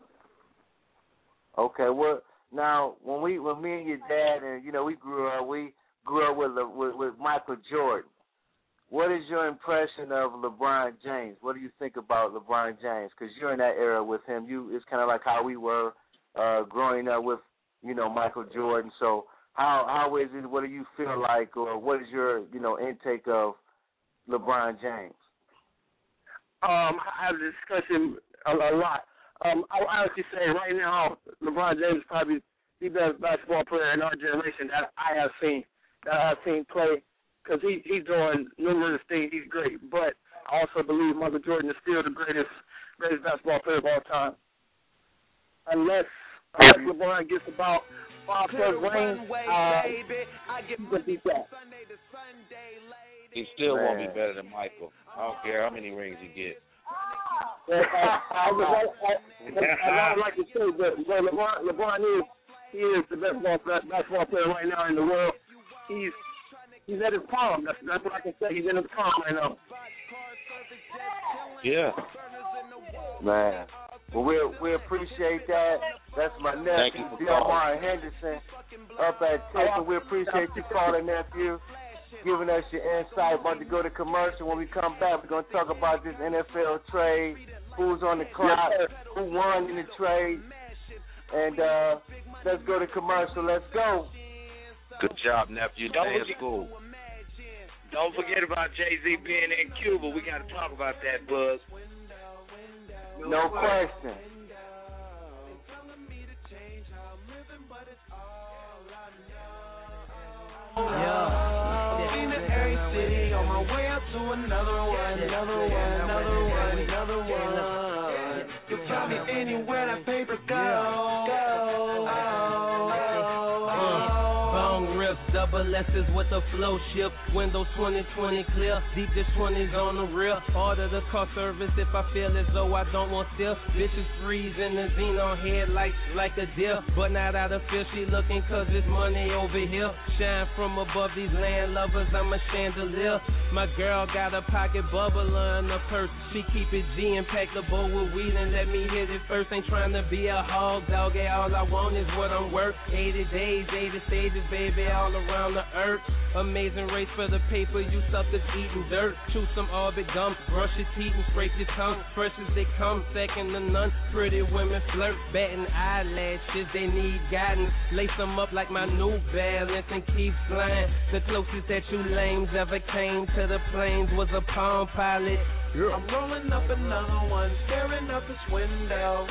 S2: Okay, well now when me and your dad and we grew up with Michael Jordan. What is your impression of LeBron James? What do you think about LeBron James? Because you're in that era with him. It's kind of like how we were growing up with Michael Jordan. So how is it? What do you feel like, or what is your intake of LeBron James?
S8: I have a discussion a lot. I would honestly say right now LeBron James is probably the best basketball player in our generation that I have seen play, because he's doing numerous things. He's great, but I also believe Michael Jordan is still the greatest basketball player of all time. Unless LeBron gets about 5+ rings, he can beat that.
S7: He still won't be better than Michael. I don't care how many rings he gets.
S8: I would like to say that LeBron is the best basketball player right now in the world. He's at his prime. That's what I can say. He's in his prime right now.
S7: Yeah.
S2: Man. Well, we appreciate that. That's my nephew, Delmar Henderson, up at Texas. We appreciate you calling, nephew, giving us your insight. About to go to commercial. When we come back, we're going to talk about this NFL trade, who's on the clock, who won in the trade. And let's go to commercial. Let's go.
S7: Good job, nephew. Stay in school.
S3: Don't forget about Jay-Z being in Cuba. We got to talk about that, Buzz.
S2: No question.
S1: In every city, on my way out to another one. You find me anywhere that paper go. Double S's with the flow ship. Windows 20/20 clear. Deep dish 20s on the rear. Order the car service if I feel as though I don't want still. Bitches freezing the Xenon head like a deer. But not out of fear, she looking cause it's money over here. Shine from above these land lovers, I'm a chandelier. My girl got a pocket bubbler in her purse. She keep it G and pack the bowl with weed and let me hit it first. Ain't trying to be a hog, dog. All I want is what I'm worth. 80 days, 80 stages, baby, all around the earth. Amazing race for the paper, you suckers eating dirt. Chew some orbit gum, brush your teeth and scrape your tongue. Fresh as they come, second to none. Pretty women flirt, batting eyelashes, they need guidance. Lace them up like my New Balance and keep flying. The closest that you lames ever came to the plains was a Palm Pilot. Yeah. I'm rolling up another one, staring up this window.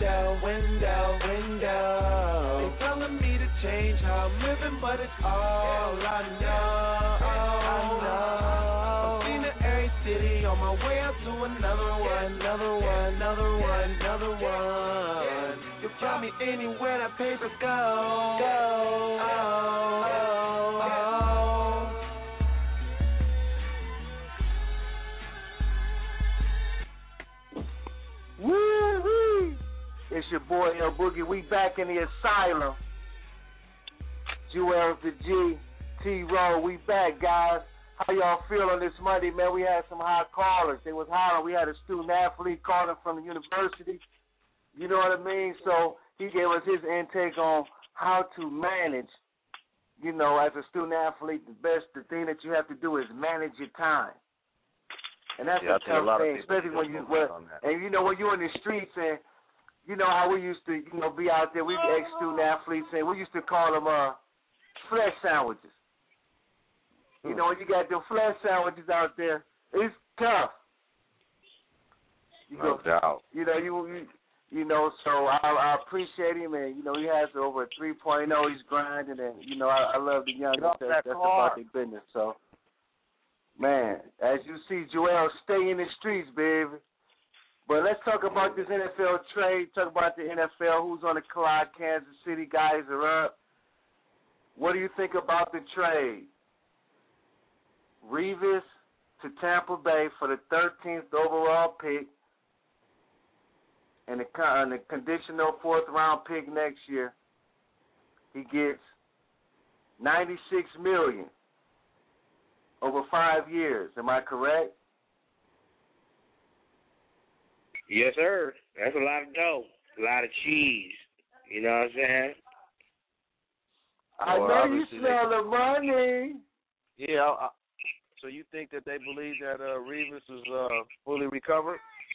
S1: They telling me to change how I'm living, but it's all I know. I've seen it every city, on my way out to another one. You'll find me anywhere that papers go.
S2: Woo-wee. It's your boy El Boogie. We back in the asylum. Jewel the G, T-Roll. We back, guys. How y'all feel on this Monday, man? We had some hot callers. It was hot. We had a student athlete calling from the university. You know what I mean? So he gave us his intake on how to manage. You know, as a student athlete, the thing that you have to do is manage your time. And that's a tough thing, especially when when you're in the streets, and you know how we used to, be out there. We ex-student athletes, and we used to call them flesh sandwiches. You know, you got them flesh sandwiches out there. It's tough.
S7: No doubt.
S2: You know, you know, so I appreciate him, and you know, he has over a 3.0. He's grinding, and you know, I love the young. That's about their business. So, man, as you see, Joel, stay in the streets, baby. But let's talk about this NFL trade. Talk about the NFL. Who's on the clock? Kansas City guys are up. What do you think about the trade? Revis to Tampa Bay for the 13th overall pick and the conditional 4th-round pick next year. He gets $96 million over 5 years. Am I correct?
S3: Yes, sir. That's a lot of dough, a lot of cheese. You know what I'm saying?
S2: I know you smell the money.
S7: Yeah. So you think that they believe that Revis is fully recovered?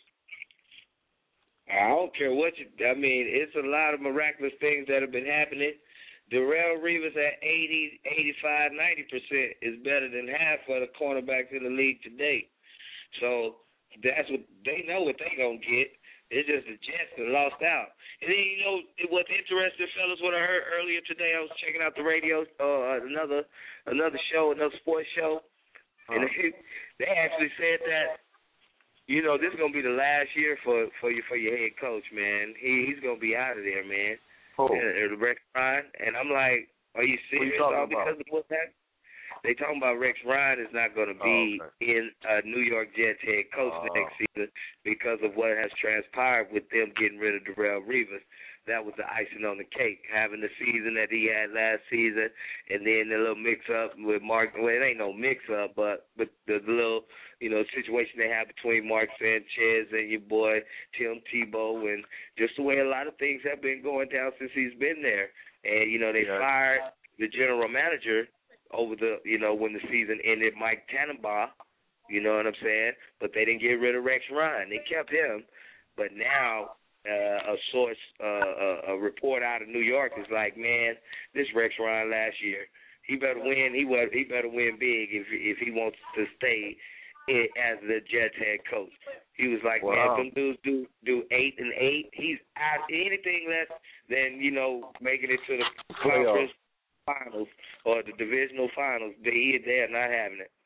S3: I don't care what I mean, it's a lot of miraculous things that have been happening. Darrelle Revis at 80, 85, 90% is better than half of the cornerbacks in the league today. So that's what they know what they gonna get. It's just the Jets that lost out. And then, you know, what's interesting, fellas, what I heard earlier today, I was checking out the radio, another show, another sports show, and they actually said that, you know, this is gonna be the last year for your head coach, man. He's gonna be out of there, man. Rex Ryan, and I'm like, are you serious? All because of what's happening? They talking about Rex Ryan is not going to be in New York Jets head coach next season because of what has transpired with them getting rid of Darrelle Revis. That was the icing on the cake, having the season that he had last season, and then the little mix-up with Mark. Well, it ain't no mix-up, but the little, you know, situation they have between Mark Sanchez and your boy Tim Tebow, and just the way a lot of things have been going down since he's been there. And, you know, they fired the general manager over the, you know, when the season ended, Mike Tannenbaugh, you know what I'm saying? But they didn't get rid of Rex Ryan. They kept him. But now a source, a report out of New York is like, man, this Rex Ryan last year, he better win. He better win big if he wants to stay as the Jets head coach. He was like, man, them dudes do 8-8. He's out anything less than, you know, making it to the conference finals or the divisional finals. They're not having it.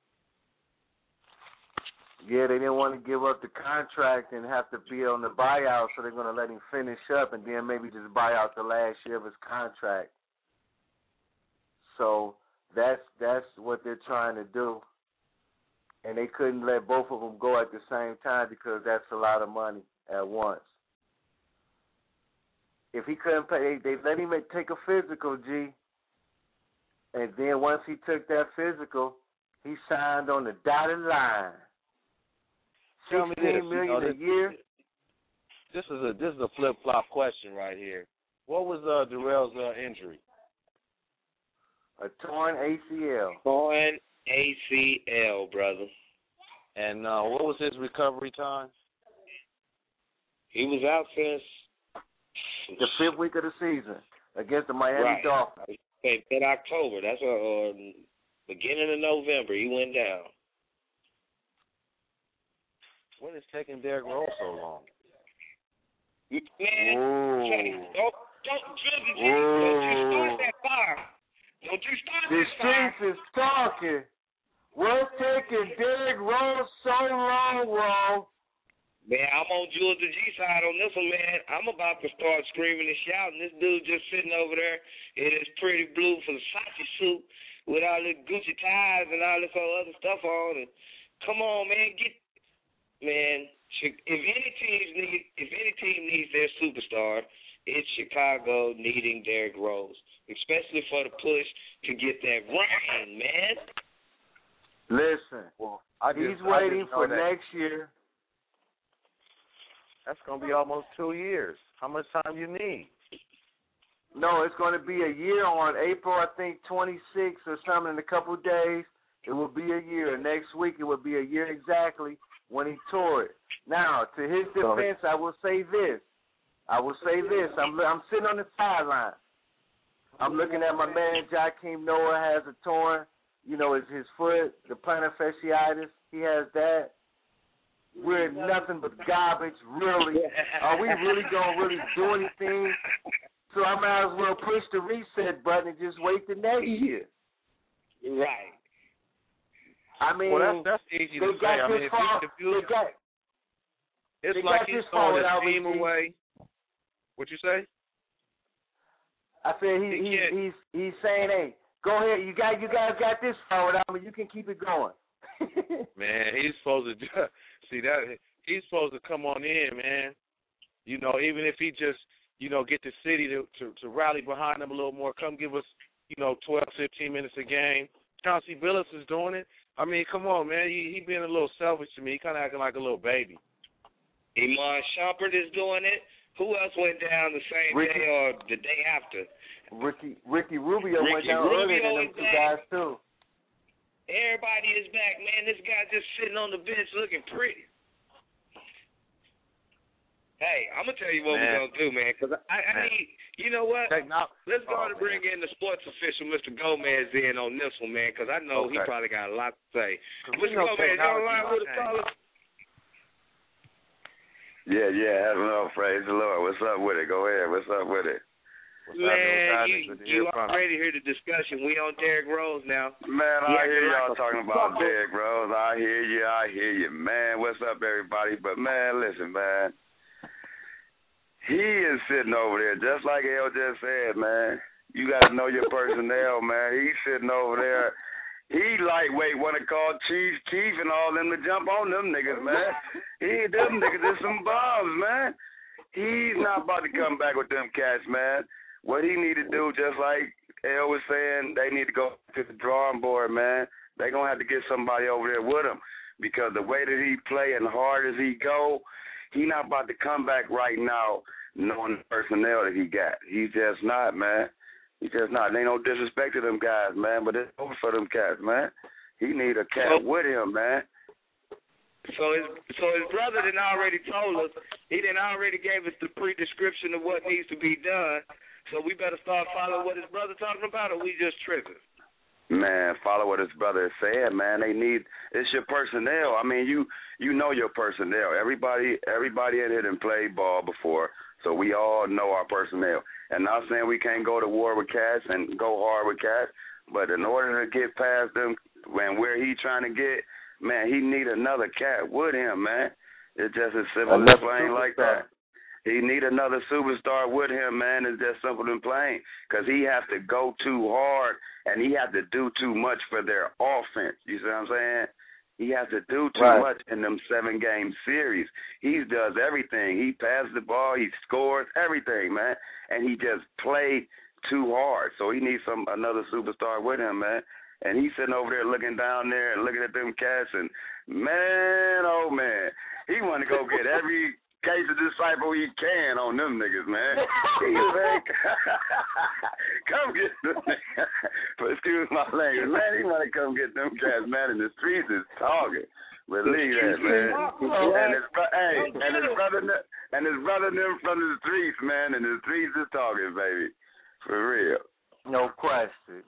S2: Yeah, they didn't want to give up the contract and have to be on the buyout, so they're going to let him finish up and then maybe just buy out the last year of his contract. So that's what they're trying to do. And they couldn't let both of them go at the same time because that's a lot of money at once. If he couldn't pay, they let him take a physical, G. And then once he took that physical, he signed on the dotted line. $16 million a year.
S7: This is a flip flop question right here. What was Darrell's injury?
S2: A torn ACL.
S3: Torn ACL, brother.
S7: And what was his recovery time?
S3: He was out since
S2: the 5th week of the season against the Miami Dolphins.
S3: In October. That's beginning of November. He went down.
S7: What is taking Derrick Rose so long?
S3: Man, don't you start that fire. Don't you start
S2: the
S3: that fire. The
S2: streets is talking. What's taking Derrick Rose so long, Ron?
S3: Man, I'm on Jules the G side on this one, man. I'm about to start screaming and shouting. This dude just sitting over there in his pretty blue Versace suit with all the Gucci ties and all this other stuff on. And come on, man, man. If any team needs their superstar, it's Chicago needing Derrick Rose, especially for the push to get that ring, man.
S2: Listen, he's waiting for next year.
S7: That's going to be almost 2 years. How much time you need?
S2: No, it's going to be a year on April, I think, 26th or something, in a couple of days. It will be a year. Next week, it will be a year exactly when he tore it. Now, to his defense, I will say this. I'm sitting on the sideline. I'm looking at my man, Joakim Noah, has a torn is his foot, the plantar fasciitis. He has that. We're nothing but garbage, really. Are we really going to really do anything? So I might as well push the reset button and just wait the next year.
S3: Right.
S2: I mean,
S6: that's easy to say. I mean, it's like he's throwing his team away. What you say?
S2: I said he's saying, hey, go ahead. You guys got this forward. I mean, you can keep it going.
S6: Man, he's supposed to see that. He's supposed to come on in, man. Even if he just get the city to rally behind him a little more. Come give us 12, 15 minutes a game. Chauncey Billups is doing it. I mean, come on, man. He being a little selfish to me. He kind of acting like a little baby.
S3: Iman Shumpert is doing it. Who else went down the same day or the day after?
S2: Ricky Rubio went down earlier than them two guys, too.
S3: Everybody is back, man. This guy just sitting on the bench looking pretty. Hey, I'm going to tell you what we're going to do, man, because I need, you know what? Let's go and bring in the sports official, Mr. Gomez, in on this one, man, because I know he probably got a lot to say. Mr. Gomez, you online with us, caller?
S9: Yeah, hello, praise the Lord. What's up with it? Go ahead. What's up with it?
S3: Man, you already heard the discussion. We on Derrick Rose now.
S9: Man, I hear y'all talking about Derrick Rose. I hear you. Man, what's up, everybody? But, man, listen, man. He is sitting over there, just like El just said, man. You got to know your personnel, man. He's sitting over there. He lightweight want to call Chief and all them to jump on them niggas, man. Them niggas is some bombs, man. He's not about to come back with them cats, man. What he need to do, just like El was saying, they need to go to the drawing board, man. They going to have to get somebody over there with him because the way that he play and hard as he go, he not about to come back right now knowing the personnel that he got. He's just not, man. He's just not. There ain't no disrespect to them guys, man, but it's over for them cats, man. He need a cat with him, man.
S3: So his brother done already told us, he done already gave us the pre-description of what needs to be done, so we better start following what his brother talking about, or we just tripping?
S9: Man, follow what his brother is saying, man. It's your personnel. I mean, you know your personnel. Everybody in here done played ball before, so we all know our personnel. And not saying we can't go to war with cats and go hard with cats, but in order to get past them and where he trying to get, man, he need another cat with him, man. It's just as simple as plain like that. He need another superstar with him, man. It's just simple and plain because he has to go too hard and he has to do too much for their offense. You see what I'm saying? He has to do too much in them 7-game series. He does everything. He passes the ball. He scores everything, man. And he just played too hard. So he needs another superstar with him, man. And he's sitting over there looking down there and looking at them cats. And, man, oh, man, he want to go get every case of disciple he can on them niggas, man. He's like, come get them niggas. Excuse my language, man. He want to come get them cats, man. And the streets is talking. Believe that, man. And his brother them from the streets, man. And the streets is talking, baby. For real.
S2: No question.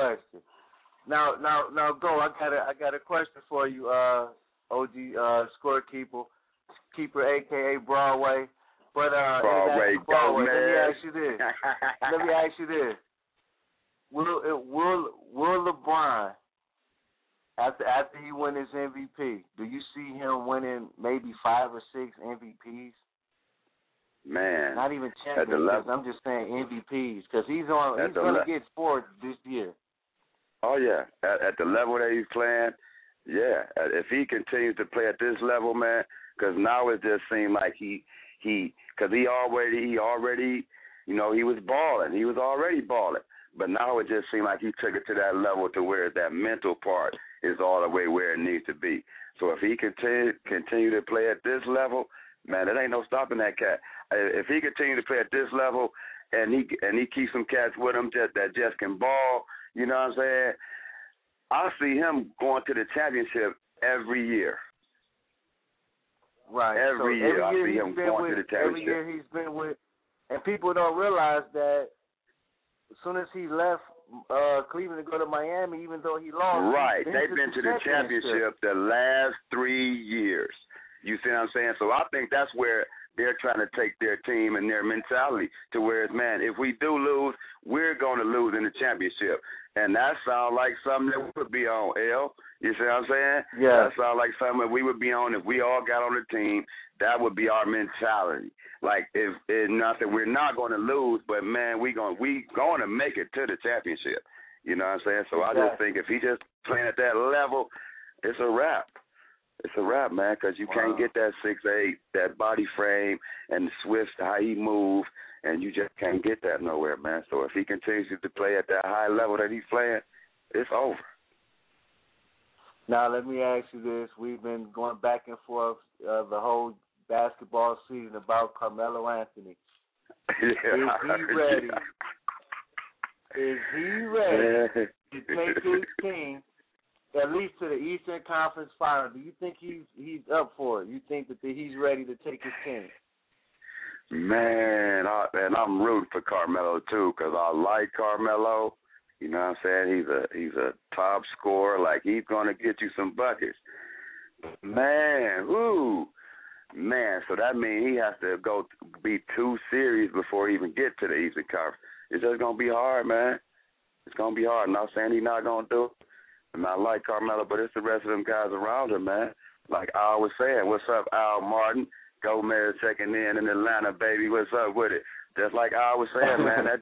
S2: Now, go. I got a question for you, OG scorekeeper, aka Broadway. But
S9: Broadway,
S2: let me ask you this. Will LeBron, after he win his MVP, do you see him winning maybe 5 or 6 MVPs?
S9: Man,
S2: not even championships. I'm just saying MVPs because he's going to get 4 this year.
S9: Oh yeah, at the level that he's playing, yeah. If he continues to play at this level, man, because now it just seemed like he already, you know, he was balling. He was already balling. But now it just seemed like he took it to that level to where that mental part is all the way where it needs to be. So if he continue to play at this level, man, there ain't no stopping that cat. If he continue to play at this level and he keeps some cats with him that just can ball, you know what I'm saying? I see him going to the championship every year.
S2: Right.
S9: Every year I see him going to the championship.
S2: Every year he's been with, and people don't realize that as soon as he left Cleveland to go to Miami, even though he lost.
S9: Right. They've been to the championship the last 3 years. You see what I'm saying? So I think that's where they're trying to take their team and their mentality to where it's, man, if we do lose, we're going to lose in the championship. And that sounds like something that would be on, L. You see what I'm saying?
S2: Yeah.
S9: That sounds like something that we would be on if we all got on the team. That would be our mentality. Like, if nothing, we're not going to lose, but, man, we going to make it to the championship. You know what I'm saying? So I just think if he just playing at that level, it's a wrap. It's a wrap, man, because you can't get that 6'8", that body frame and the swift, how he move, and you just can't get that nowhere, man. So if he continues to play at that high level that he's playing, it's over.
S2: Now, let me ask you this. We've been going back and forth the whole basketball season about Carmelo Anthony. Is he ready? Is he ready to take his team at least to the Eastern Conference Final? Do you think he's up for it? You think that he's ready to take his team?
S9: Man, I'm rooting for Carmelo too, because I like Carmelo. You know what I'm saying? He's a top scorer. Like, he's gonna get you some buckets. Man, so that means he has to go be 2 series before he even get to the Eastern Conference. It's just gonna be hard, man. It's gonna be hard. I'm not saying he's not gonna do it. And I like Carmelo, but it's the rest of them guys around him, man. Like I was saying, what's up, Al Martin? Gomez checking in Atlanta, baby. What's up with it? Just like I was saying, man, that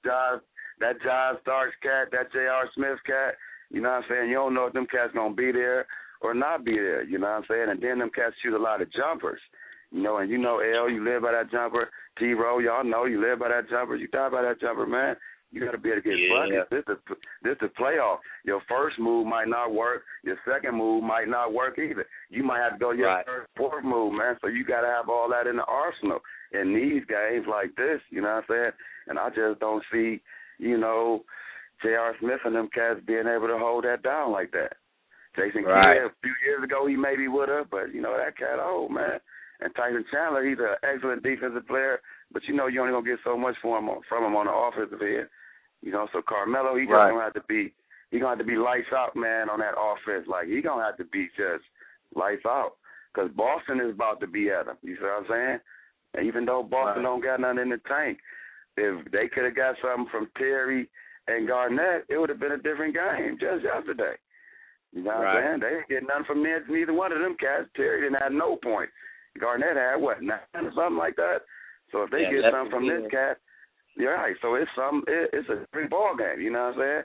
S9: John Starks cat, that J.R. Smith cat, you know what I'm saying? You don't know if them cats going to be there or not be there, you know what I'm saying? And then them cats shoot a lot of jumpers, you know, and you know, L, you live by that jumper. T-Row, y'all know you live by that jumper. You die by that jumper, man. You got to be able to get buckets. This is a playoff. Your first move might not work. Your second move might not work either. You might have to go your third, fourth move, man. So you got to have all that in the arsenal in these games like this, you know what I'm saying? And I just don't see, you know, J.R. Smith and them cats being able to hold that down like that. Jason Kidd, a few years ago, he maybe would have, but, you know, that cat old, man. And Tyson Chandler, he's an excellent defensive player, but, you know, you only going to get so much from him on the offensive end. You know, so Carmelo, he's just going to have to be lights out, man, on that offense. Like, he's going to have to be just lights out because Boston is about to be at him. You see what I'm saying? And even though Boston don't got nothing in the tank, if they could have got something from Terry and Garnett, it would have been a different game just yesterday. You know what I'm saying? They didn't get nothing from neither one of them cats. Terry didn't have no point. Garnett had, 9 or something like that? So if they get something from this cat, you're right. So it's a free ball game, you know what I'm saying?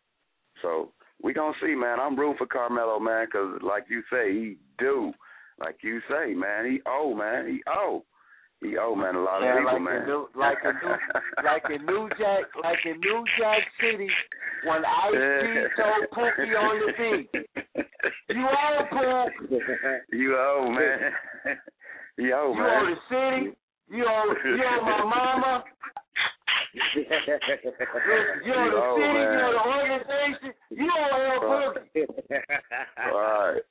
S9: So we going to see, man. I'm rooting for Carmelo, man, because like you say, he do. Like you say, man, he owe, man. He owe, man, a lot of people, man.
S2: Like in New Jack City, when Ice-T told Pookie on the beat, you owe, Pook.
S9: You owe, man. You owe, man.
S2: You owe the city. You owe my mama. You owe the city. Man. You owe the organization. You owe El Pookie.
S9: Right.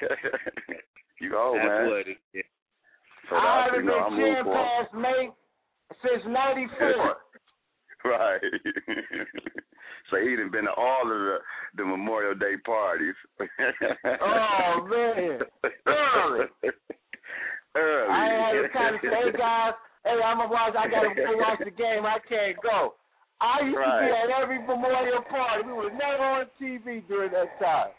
S9: You owe, man.
S7: What it is.
S9: So
S2: I haven't been cheering past May since '94.
S9: Right. So he done been to all of the Memorial Day parties.
S2: Oh, man. Early. I ain't had the time to say, hey, guys, hey, I got to go watch the game. I can't go. I used to be at every Memorial party. We were never on TV during that time.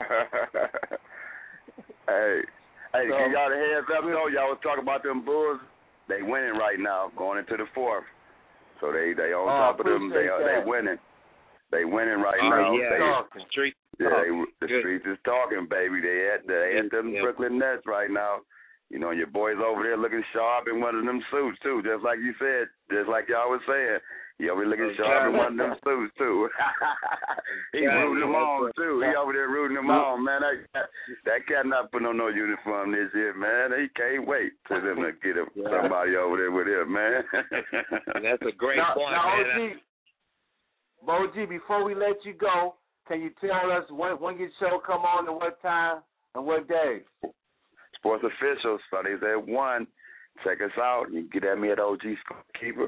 S9: Hey, give y'all the heads up, though. Y'all was talking about them Bulls. They winning right now, going into the 4th. So they on top of them. They winning. They winning right now.
S7: The streets
S9: is talking, baby. They at them Brooklyn Nets right now. You know, your boy's over there looking sharp in one of them suits, too, just like you said, just like y'all was saying. He over there looking sharp in one of them suits, too. He rooting them on, too. He over there rooting them on, man. That cat not putting on no uniform this year, man. He can't wait for them to get somebody over there with him, man.
S7: That's a great point, man.
S2: OG, before we let you go, can you tell us when your show come on and what time and what day? Sports
S9: Officials, Sundays at 1. Check us out. You can get at me at OG Scorekeeper.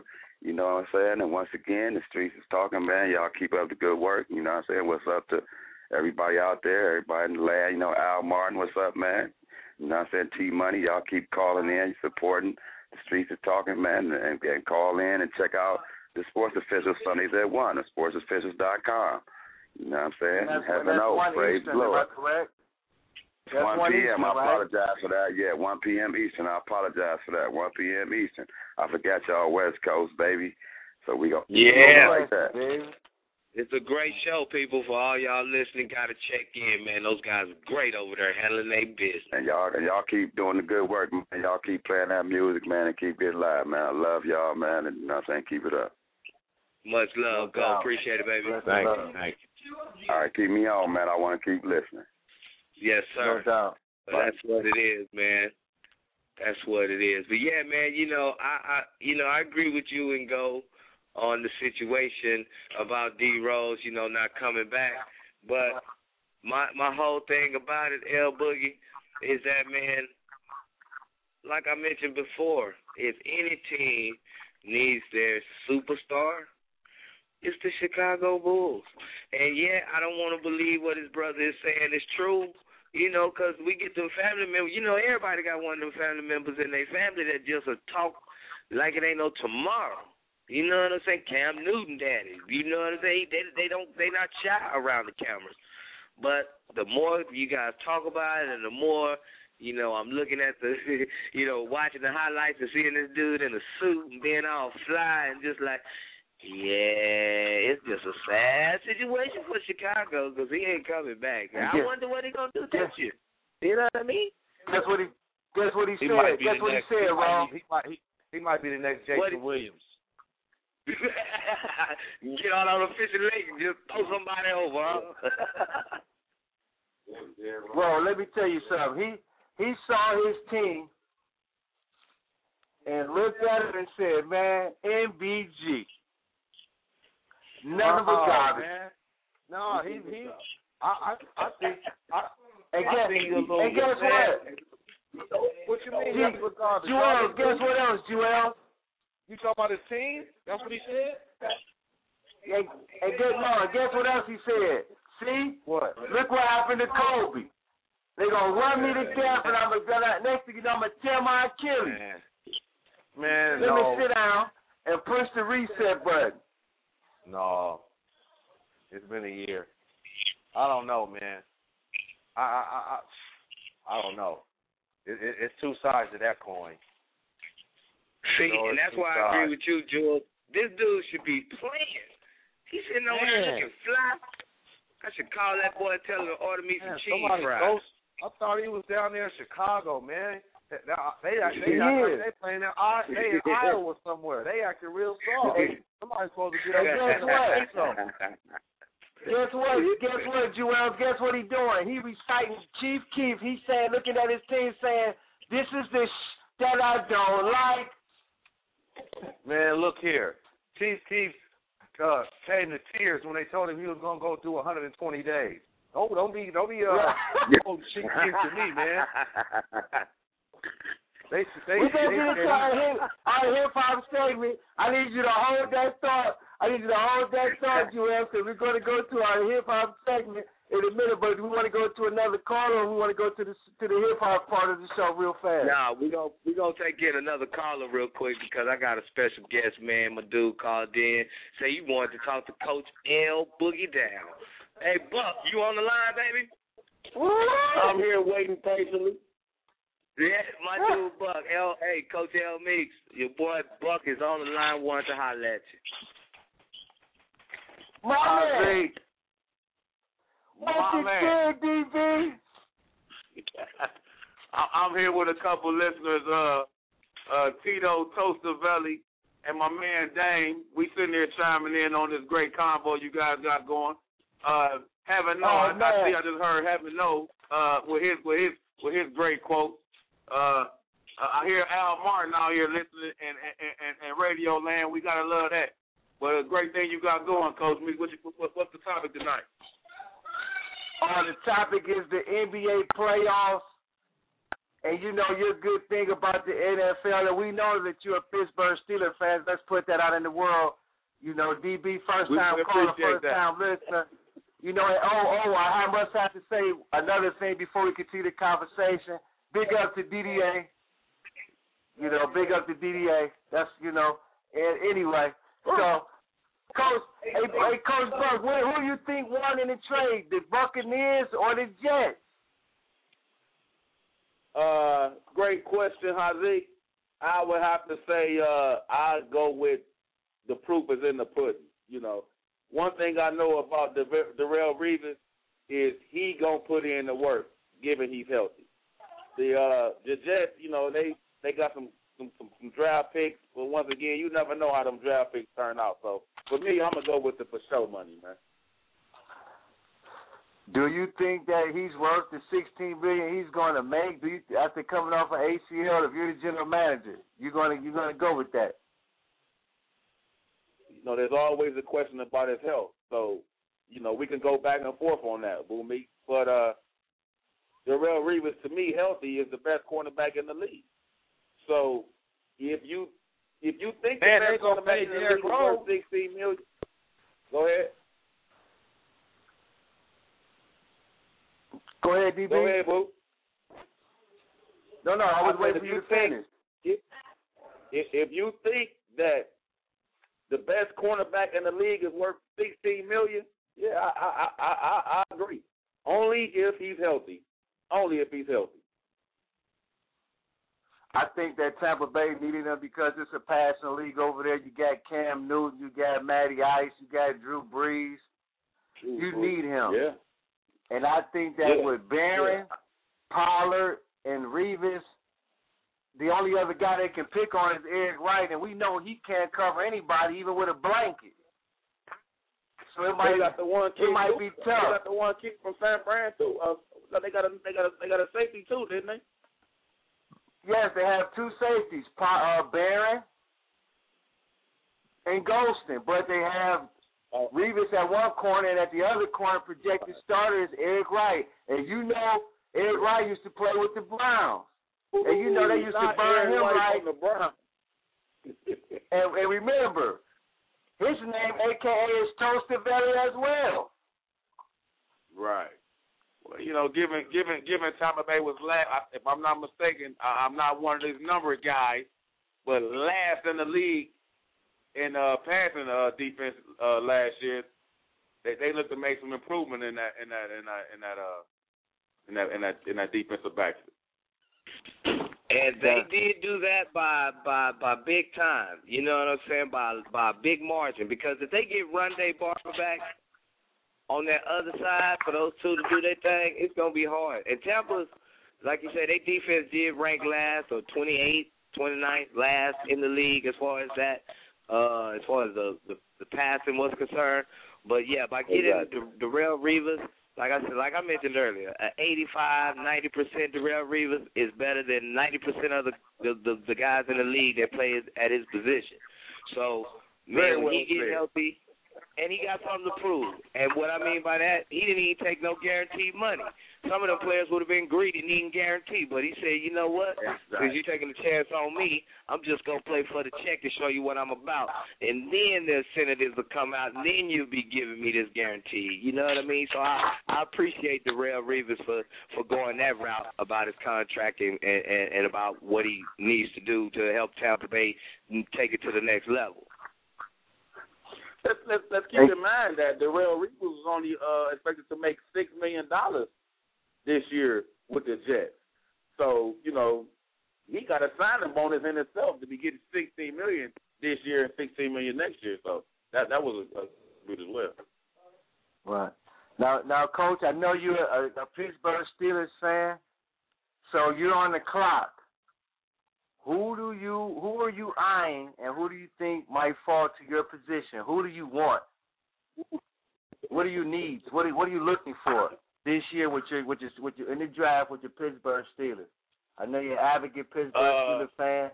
S9: You know what I'm saying? And once again, the streets is talking, man. Y'all keep up the good work. You know what I'm saying? What's up to everybody out there, everybody in the land? You know, Al Martin, what's up, man? You know what I'm saying? T-Money, y'all keep calling in, supporting. The streets is talking, man, and call in and check out the Sports Officials Sundays at 1, the sportsofficials.com. You know what I'm saying? Heaven knows, praise the Lord.
S2: Correct?
S9: 1 p.m. I apologize for that. Yeah, 1 p.m. Eastern. I apologize for that. 1 p.m. Eastern. I forgot y'all West Coast, baby. So we go. Like that.
S3: It's a great show, people. For all y'all listening, gotta check in, man. Those guys are great over there handling their business.
S9: And y'all keep doing the good work, man. Y'all keep playing that music, man, and keep getting live, man. I love y'all, man. And you know what I'm saying? Keep it up.
S3: Much love, go. Appreciate it, baby.
S9: Thank you. All right, keep me on, man. I want to keep listening.
S3: Yes, sir.
S2: No doubt.
S3: That's what it is, man. That's what it is. But yeah, man, I agree with you and go on the situation about D Rose, not coming back. But my whole thing about it, L Boogie, is that, man, like I mentioned before, if any team needs their superstar, it's the Chicago Bulls. And yeah, I don't want to believe what his brother is saying is true. Because we get them family members. Everybody got one of them family members in their family that just talk like it ain't no tomorrow. You know what I'm saying? Cam Newton daddy. You know what I'm saying? They not shy around the cameras. But the more you guys talk about it and the more, I'm looking at the, watching the highlights and seeing this dude in a suit and being all fly and just like, yeah, it's just a sad situation for Chicago because he ain't coming back. I wonder what he gonna do this year. You know what I mean?
S2: Guess what he said. Guess what he said, Ron.
S7: He might be the next Jason Williams.
S3: Get out on the fishing lake and just throw somebody over, huh?
S2: Bro, let me tell you something. He saw his team and looked at it and said, "Man, MBG." None of the garbage.
S7: Man. No, I think.
S2: And guess what?
S7: What you mean? That's what garbage.
S2: Joel, guess what else, Joel?
S7: You talking about his team? That's what he said.
S2: And guess what else he said? See?
S7: What?
S2: Look what happened to Kobe. They gonna run me to death, and next thing you know, I'm gonna tear my Achilles.
S7: Man,
S2: Let me sit down and push the reset button.
S7: No, it's been a year. I don't know, man. I don't know. It's two sides to that coin.
S3: See, and that's why I agree with you, Jules. This dude should be playing. He's sitting over there looking fly. I should call that boy and tell him to order me some cheese fries.
S7: I thought he was down there in Chicago, man. They playing there. They in Iowa somewhere. They acting real soft. Somebody's supposed to get up.
S2: Guess what, Joel? Guess what he doing? He reciting Chief Keef. He's saying, looking at his team, saying, "This is the that I don't like."
S7: Man, look here. Chief Keef came to tears when they told him he was gonna go through 120 days. Don't be Chief Keef to me, man.
S2: We're going to get into our hip-hop segment. I need you to hold that thought. Joel, because we're going to go to our hip-hop segment in a minute, but we want to go to another caller, and we want to go to the hip-hop part of the show real fast.
S3: Nah, we're gonna take in another caller real quick because I got a special guest, man. My dude called in. Say you wanted to talk to Coach L Boogie Down. Hey, Buck, you on the line, baby?
S10: I'm here waiting patiently.
S3: Yeah, my dude Buck. Hey, Coach L Meeks, your boy Buck is on the line, wanted to holler at you.
S2: My man. What's it good, DB?
S6: I'm here with a couple listeners, Tito Tostavelli and my man Dame. We sitting there chiming in on this great convo you guys got going. Heaven knows, I just heard Heaven knows with his great quote. I hear Al Martin out here listening and Radio Land. We gotta love that. But a great thing you got going, Coach Meeks. What's the topic tonight?
S2: The topic is the NBA playoffs, And you know your good thing about the NFL, and we know that you're a Pittsburgh Steelers fan. Let's put that out in the world. You know, DB, first time caller, first time listener. You know, I must have to say another thing before we continue the conversation. Big up to DDA. You know, big up to DDA. That's, you know, and anyway. So, Coach, hey Coach Buck, who do you think won in the trade, the Buccaneers or the Jets?
S6: Great question, Hazik. I would have to say I'd go with the proof is in the pudding. You know, one thing I know about Darrelle Revis is he gonna put in the work, given he's healthy. The Jets, you know, they got some draft picks, but once again, you never know how them draft picks turn out. So for me, I'm gonna go with the for show money, man.
S2: Do you think that he's worth the $16 billion he's going to make? Do you, after coming off an ACL, if you're the general manager, you're going to go with that?
S6: You know, there's always a question about his health. So, you know, we can go back and forth on that, Boomy. But Darrelle Revis, to me, healthy is the best cornerback in the league. So if you think the best cornerback in the league is worth $16 million, go ahead.
S2: Go ahead, DB.
S6: Go ahead, Boo.
S2: No, I was waiting for you to finish.
S6: If you think that the best cornerback in the league is worth $16 million, yeah, I agree. Only if he's healthy. Only if he's healthy.
S2: I think that Tampa Bay needed him because it's a passing league over there. You got Cam Newton, you got Matty Ice, you got Drew Brees. You need him.
S6: Yeah.
S2: And I think that with Barron, Pollard, and Revis, the only other guy they can pick on is Eric Wright, and we know he can't cover anybody, even with a blanket. So it might be tough.
S6: They got the one kick from San Fran too. They got a safety too, didn't they?
S2: Yes, they have two safeties, Barron and Golston, but they have Revis at one corner, and at the other corner, projected starter is Eric Wright. And you know Eric Wright used to play with the Browns. And you know they used to burn him right. and remember, his name, a.k.a. is Toasted Valley as well.
S6: Right. Well, you know, given Tampa Bay was last, if I'm not mistaken, I'm not one of these number guys, but last in the league in passing defense last year, they looked to make some improvement in that defensive backfield.
S3: And they did do that by big time. You know what I'm saying? By a big margin. Because if they get Rondé Barber back on that other side for those two to do their thing, it's gonna be hard. And Tampa's, like you said, their defense did rank last or 28th, 29th last in the league as far as that. As far as the passing was concerned. But, yeah, by getting Darrelle Revis, like I mentioned earlier, 85-90% Darrelle Revis is better than 90% of the guys in the league that play at his position. So, man, when he gets healthy, and he got something to prove. And what I mean by that, he didn't even take no guaranteed money. Some of them players would have been greedy, needing guarantee, but he said, you know what, because you're taking a chance on me, I'm just going to play for the check to show you what I'm about. And then the incentives will come out, and then you'll be giving me this guarantee. You know what I mean? So I appreciate Darrelle Revis for going that route about his contract and about what he needs to do to help Tampa Bay take it to the next level.
S6: Let's keep in mind that Darrelle Revis was only expected to make $6 million this year with the Jets. So, you know, he got a signing bonus in itself to be getting $16 million this year and $16 million next year. So that was good as well.
S2: Right. Now, Coach, I know you're a Pittsburgh Steelers fan, so you're on the clock. Who are you eyeing, and who do you think might fall to your position? Who do you want? What do you need? What are you looking for this year with your in the draft with your Pittsburgh Steelers? I know you're an advocate Pittsburgh Steelers fan.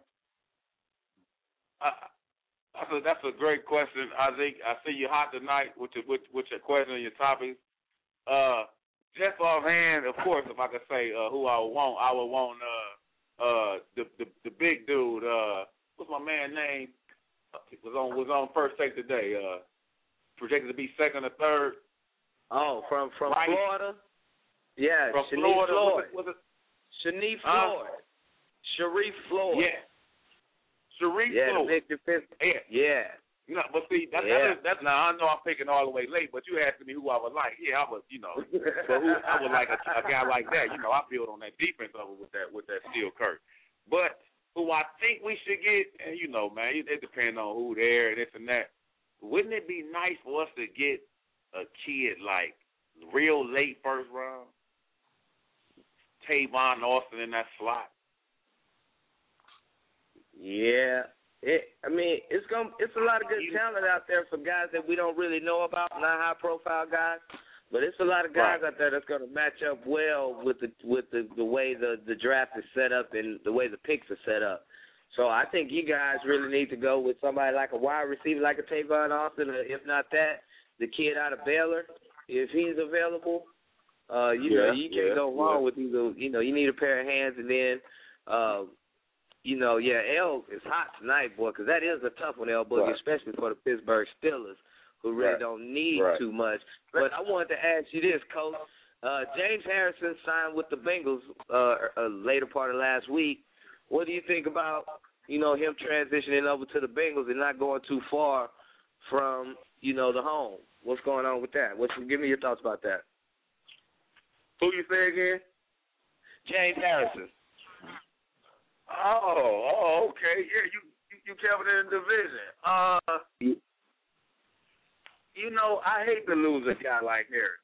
S6: That's a great question. I think I see you hot tonight with your question and your topics. Just offhand, of course, if I could say who I would want
S11: the big dude, what's my man name? Was on First Take today. Projected to be second or third.
S12: Oh, from
S11: right.
S12: Florida. Yeah,
S11: from
S12: Shanice
S11: Florida.
S12: Floyd.
S11: Was it?
S12: Shanice Floyd. Sharif Floyd.
S11: Yeah. Sharif
S12: Floyd.
S11: The big
S12: defense.
S11: Yeah. No, but see, that's now I know I'm picking all the way late, but you asking me who I would like. Yeah, I would, but who I would like a guy like that. I build on that defense of it with that Steel Kerr. But who I think we should get, and man, it depends on who there and this and that. Wouldn't it be nice for us to get a kid like real late first round? Tavon Austin in that slot.
S12: Yeah. It's a lot of good talent out there for guys that we don't really know about, not high profile guys, but it's a lot of guys out there that's going to match up well with the way the draft is set up and the way the picks are set up. So I think you guys really need to go with somebody like a wide receiver like a Tavon Austin, or if not that, the kid out of Baylor, if he's available. You can't go wrong with either. You need a pair of hands, and then. L is hot tonight, boy, because that is a tough one, L Boogie, especially for the Pittsburgh Steelers, who really don't need too much. But I wanted to ask you this, Coach. James Harrison signed with the Bengals later part of last week. What do you think about, him transitioning over to the Bengals and not going too far from, the home? What's going on with that? Give me your thoughts about that.
S11: Who you say again?
S12: James Harrison.
S11: Oh, okay. Yeah, you covered in the division. I hate to lose a guy like Harris.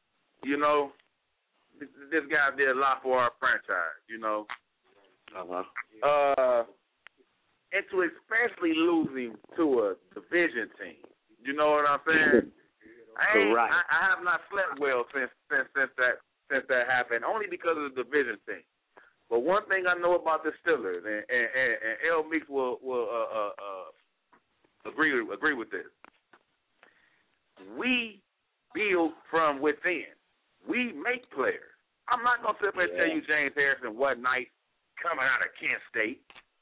S11: This guy did a lot for our franchise. And to especially losing to a division team. You know what I'm saying? I have not slept well since that happened, only because of the division team. But one thing I know about the Steelers, and L. Meeks will agree with this. We build from within. We make players. I'm not gonna sit there and tell you James Harrison wasn't nice coming out of Kent State.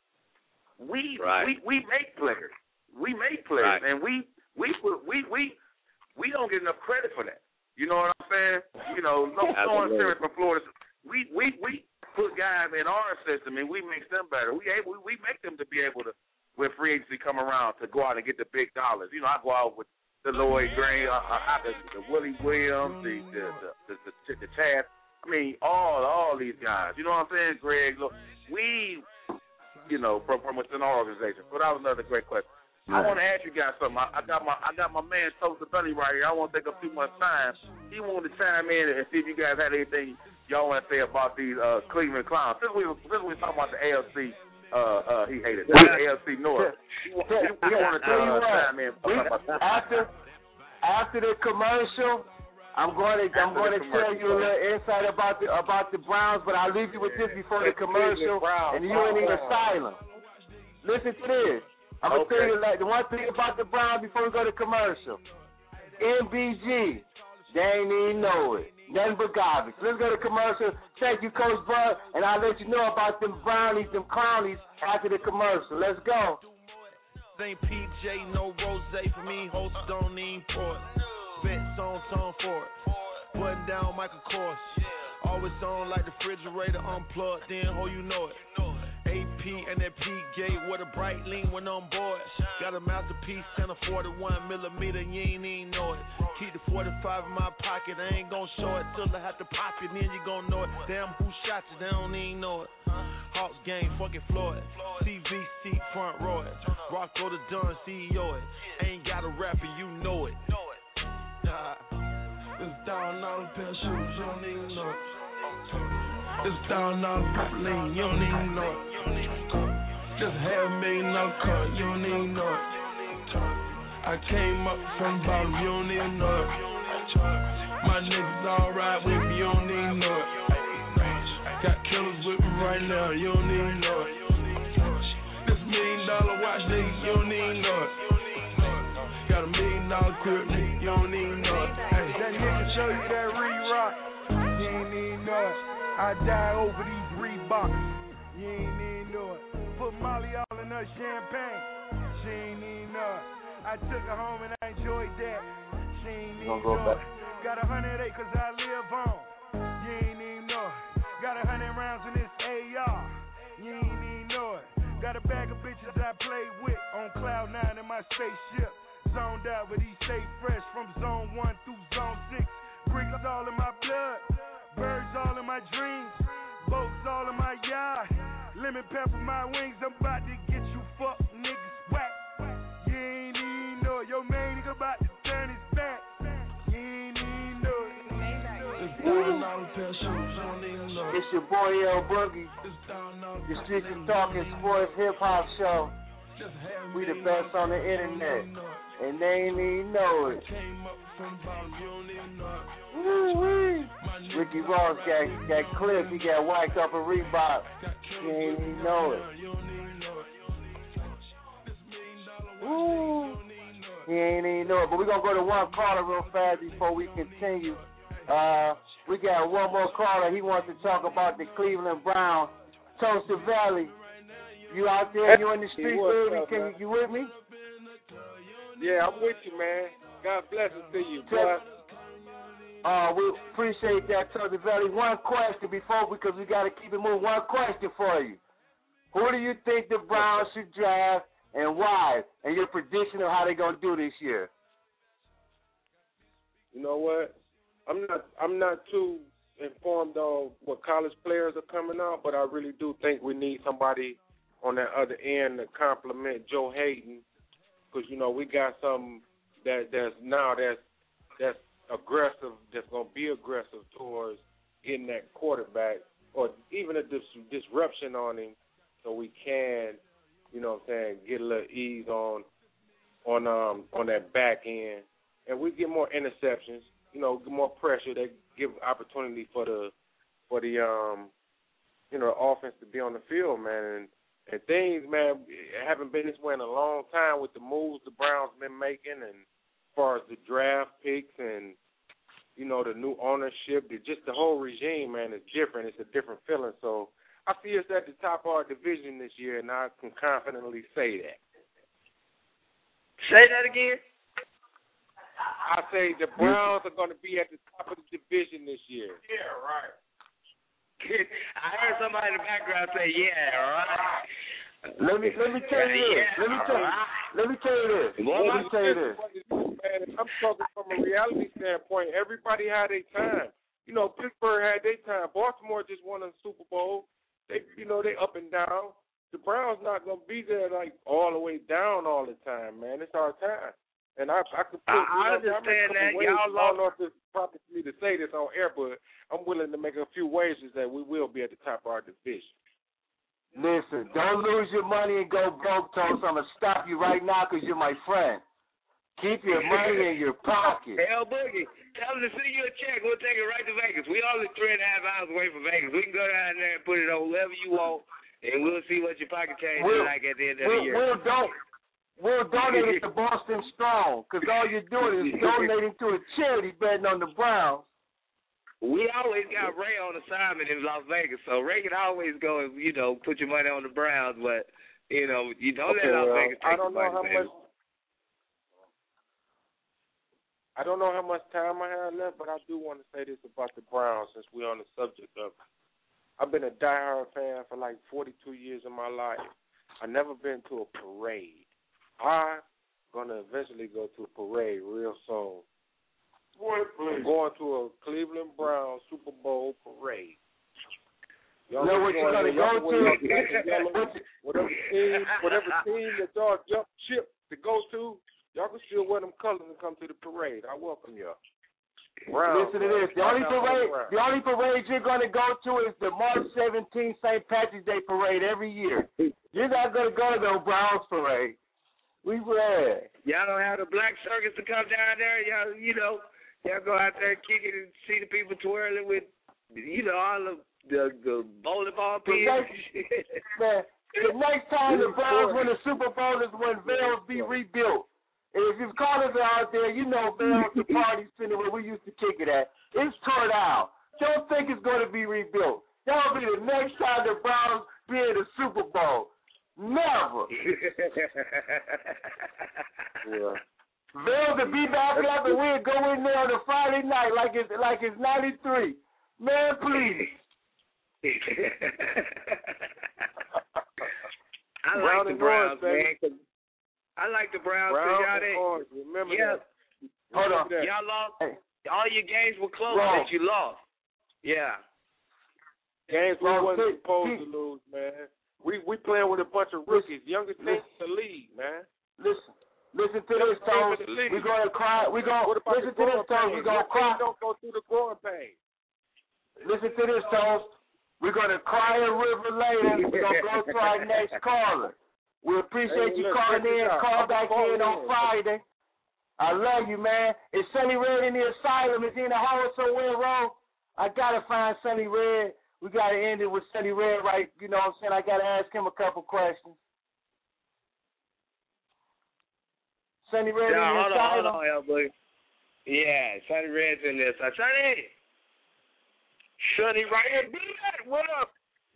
S11: We make players. We make players, and we don't get enough credit for that. You know what I'm saying? No throwing serious from Florida. We put guys in our system and we make them better. We make them to be able to, when free agency come around, to go out and get the big dollars. I go out with the Lloyd Green, the Willie Williams, the Chad. All these guys. You know what I'm saying, Greg? Look, we, from within our organization. But that was another great question. I want to ask you guys something. I got my man Toaster Bunny right here. I won't take up too much time. He wanted to chime in and see if you guys had anything y'all want to say about these Cleveland Clowns. Since we were talking about the AFC, he hated the AFC North. He wanted to chime in.
S2: After the commercial, I'm going to tell you a little insight about the Browns, but I'll leave you with this before the commercial, and you ain't even silent. Listen to this. I'm going to tell you the one thing about the Browns before we go to commercial. MBG, they ain't even know it. Nothing but garbage. Let's go to commercial. Thank you, Coach Bud, and I'll let you know about them brownies, them clownies after the commercial. Let's go.
S1: Ain't PJ, no rose for me. Host don't even pour it. Bets on tone for it. Button down Michael Kors. Always on like the refrigerator unplugged. Then you know it. AP and that P gate with a bright lean when on board. Got a masterpiece and a 41 millimeter, you ain't even know it. Keep the 45 in my pocket, I ain't gon' show it till I have to pop it, then you gon' know it. Damn, who shot you? They don't even know it. Hawks game, fucking Floyd. CVC front row it. Rocco the Dunn, CEO it. Ain't got a rapper, you know it. It's $1,000 pair of shoes, you don't even know it. It's $1,000 propylene, you don't even know it. Just $500,000 cut, you don't even know it. I came up from the bottom, you don't even know it. My niggas all ride with me, you don't even know it. Got killers with me right now, you don't even know it. This $1 million watch, nigga, you don't even know it. Got $1 million crib, nigga, you don't even know it. Hey, that nigga show you that re-rock, you ain't even know it. I die over these Reeboks. You
S13: You ain't even know it. Put Molly all in her champagne. She ain't even know it. I took her home and I enjoyed that. She ain't even know it. Got 100 acres I live on. You ain't even know it. Got 100 rounds in this AR. You ain't even know it. Got a bag of bitches I play with on cloud 9 in my spaceship. Zoned out, but he stay fresh from zone 1 through zone 6. Bricks all in my blood, birds all in my dreams, boats all in my yard. Lemon pepper my wings, I'm about to get you fuck niggas whack. You ain't even know it. Your main nigga about to turn his back. You ain't even know it.
S2: It's your boy L Boogie. The Streets is Talking Sports Hip Hop Show. We the best on the internet, and they ain't even know it. Woo-wee. Ricky Ross got clipped. He got whacked up a Reebok. He ain't even know it. Woo. He ain't even know it. But we're going to go to one caller real fast before we continue. We got one more caller. He wants to talk about the Cleveland Browns. Tulsa Valley. You out there? You in the street, baby? You with me?
S14: Yeah, I'm with you, man. God bless it to you, bro.
S2: We appreciate that, Tulsa Valley. One question because we got to keep it moving. One question for you. Who do you think the Browns should draft and why? And your prediction of how they're going to do this year?
S14: You know what? I'm not too informed on what college players are coming out, but I really do think we need somebody on that other end to complement Joe Hayden, because we got some that's aggressive, that's gonna be aggressive towards getting that quarterback, or even a disruption on him, so we can, get a little ease on that back end, and we get more interceptions, more pressure. They give opportunity for the offense to be on the field, man. And things, man, haven't been this way in a long time with the moves the Browns been making, and as far as the draft picks and, the new ownership, just the whole regime, man, is different. It's a different feeling. So I see us at the top of our division this year, and I can confidently say that.
S12: Say that again?
S14: I say the Browns are going to be at the top of the division this year.
S12: Yeah, right. I heard somebody in the background say, "Yeah, all right."
S2: Let me tell you this. Let me tell you this.
S14: Man, I'm talking from a reality standpoint. Everybody had their time. Pittsburgh had their time. Baltimore just won a Super Bowl. They up and down. The Browns not gonna be there like all the way down all the time, man. It's our time. And I could put,
S12: I understand that. Y'all
S14: I don't know if it's proper for me to say this on air, but I'm willing to make a few wagers that we will be at the top of our division.
S2: Listen, don't lose your money and go broke, Toast. I'm going to stop you right now because you're my friend. Keep your money in your pocket.
S12: Hey, L Boogie, tell them to send you a check. We'll take it right to Vegas. We only 3.5 hours away from Vegas. We can go down there and put it on wherever you want, and we'll see what your pocket change is like at the end of the year.
S2: We'll donate it to Boston Strong, because all you're doing is donating to a charity betting on the Browns.
S12: We always got Ray on assignment in Las Vegas, so Ray can always go and, put your money on the Browns, but, you don't let Las Vegas take the money.
S14: I don't know how much time I have left, but I do want to say this about the Browns since we're on the subject of it. I've been a diehard fan for like 42 years of my life. I've never been to a parade. I'm going to eventually go to a parade real soon. I'm going to a Cleveland Browns Super Bowl parade.
S2: You know what you're going to go to?
S14: Whatever team that y'all jump ship to go to, y'all can still wear them colors and come to the parade. I welcome y'all.
S2: Listen to this. The only parade you're going to go to is the March 17th St. Patrick's Day parade every year. You're not going to go to no Browns parade. We read.
S12: Y'all don't have the black circus to come down there. Y'all go out there and kick it and see the people twirling with, all the bowling ball pins.
S2: Man, the next time the Browns win the Super Bowl is when Vales be rebuilt. And if your callers are out there, Vales, the party center where we used to kick it at. It's torn out. Don't think it's going to be rebuilt. That'll be the next time the Browns be in the Super Bowl. Never.
S10: Yeah.
S2: Bills would be back up and we'd go in there on a Friday night like it's 93. Man, please.
S12: I like the Browns, man. I like the Browns because y'all didn't.
S10: Remember that.
S2: Hold on.
S12: Y'all lost. All your games were close that you lost. Yeah.
S14: Games we wasn't supposed to lose, man. We playing with a bunch of rookies, youngest team in the league, man.
S2: Listen to this, Tones. We're gonna cry. Listen to this, Tones. We're gonna cry.
S14: Don't go through the growing pain.
S2: Listen to this, Tones. We're gonna cry a river later. We're gonna go to our next caller. We appreciate you calling in. Call back in on Friday. I love you, man. Is Sonny Red in the asylum? Is he in the hole somewhere, Ro? I gotta find Sonny Red. We gotta end it with Sonny Red, right? You know what I'm saying? I gotta ask him a couple questions. Sonny Red in the asylum?
S12: Hold on, Elbow. Yeah, Sonny Red's in this. Sonny right here. What up?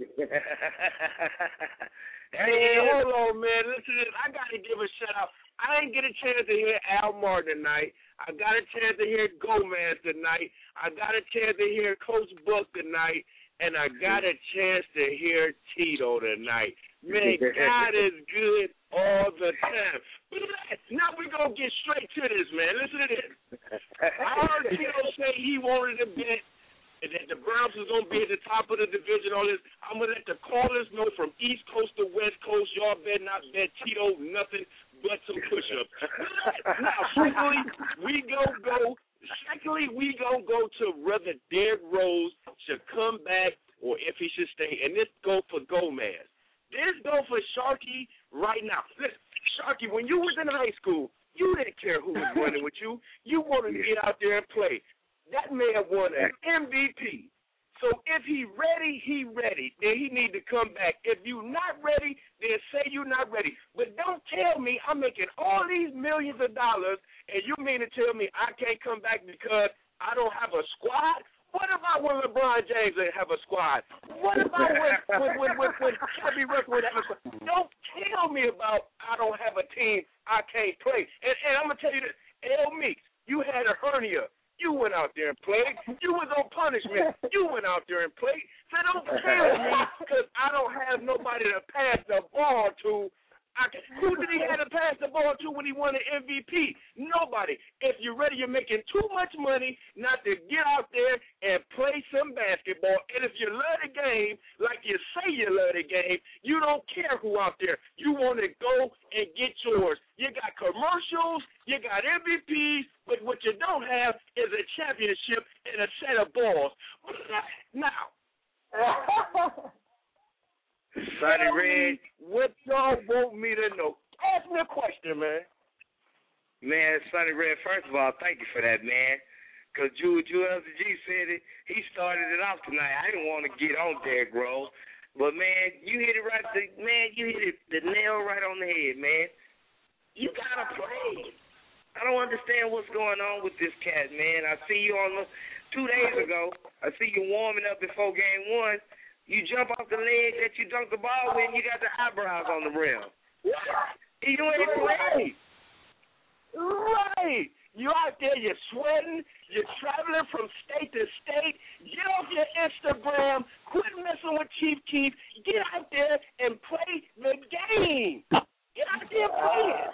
S12: Hey, hold on, man. Listen to this. I got to give a shout-out. I didn't get a chance to hear Al Martin tonight. I got a chance to hear Gomez tonight. I got a chance to hear Coach Buck tonight. And I got a chance to hear Tito tonight. Man, God is good all the time. Now we're going to get straight to this, man. Listen to this. I heard Tito say he wanted to bet and that the Browns was going to be at the top of the division, all this. I'm going to let the callers know from East Coast to West Coast, y'all better not bet Tito nothing but some push-ups. Now, secondly, we going to go to whether Derrick Rose should come back or if he should stay. And this go for Gomez. This go for Sharky right now. Listen, Sharky, when you was in high school, you didn't care who was running with you. You wanted to get out there and play. That man won an MVP. So if he ready, he ready. Then he need to come back. If you not ready, then say you not ready. But don't tell me I'm making all these millions of dollars and you mean to tell me I can't come back because I don't have a squad? What about when LeBron James have a squad? What about when Kevin Russell would have a squad? Don't tell me about I don't have a team, I can't play. And I'm going to tell you this, L. Meeks, you had a hernia. You went out there and played. You was on punishment. You went out there and played. So don't tell me because I don't have nobody to pass the ball to. Who did he have to pass the ball to when he won an MVP? Nobody. If you're ready, you're making too much money not to get out there and play some basketball. And if you love the game, like you say you love the game, you don't care who out there. You want to go and get yours. You got commercials, you got MVPs, but what you don't have is a championship and a set of balls. Now, Sonny Red, what y'all want me to know? Ask me a question, man. Man, Sonny Red, first of all, thank you for that, man. Because Joel G said it. He started it off tonight. I didn't want to get on Derrick Rose. But, man, you hit it right. You hit the nail right on the head, man. You got to play. I don't understand what's going on with this cat, man. I see you on 2 days ago. I see you warming up before game 1. You jump off the leg that you dunked the ball with, and you got the eyebrows on the rim. You ain't play. Right. You out there, you're sweating, you're traveling from state to state. Get off your Instagram. Quit messing with Chief Keef. Get out there and play the game. Get out there and play it.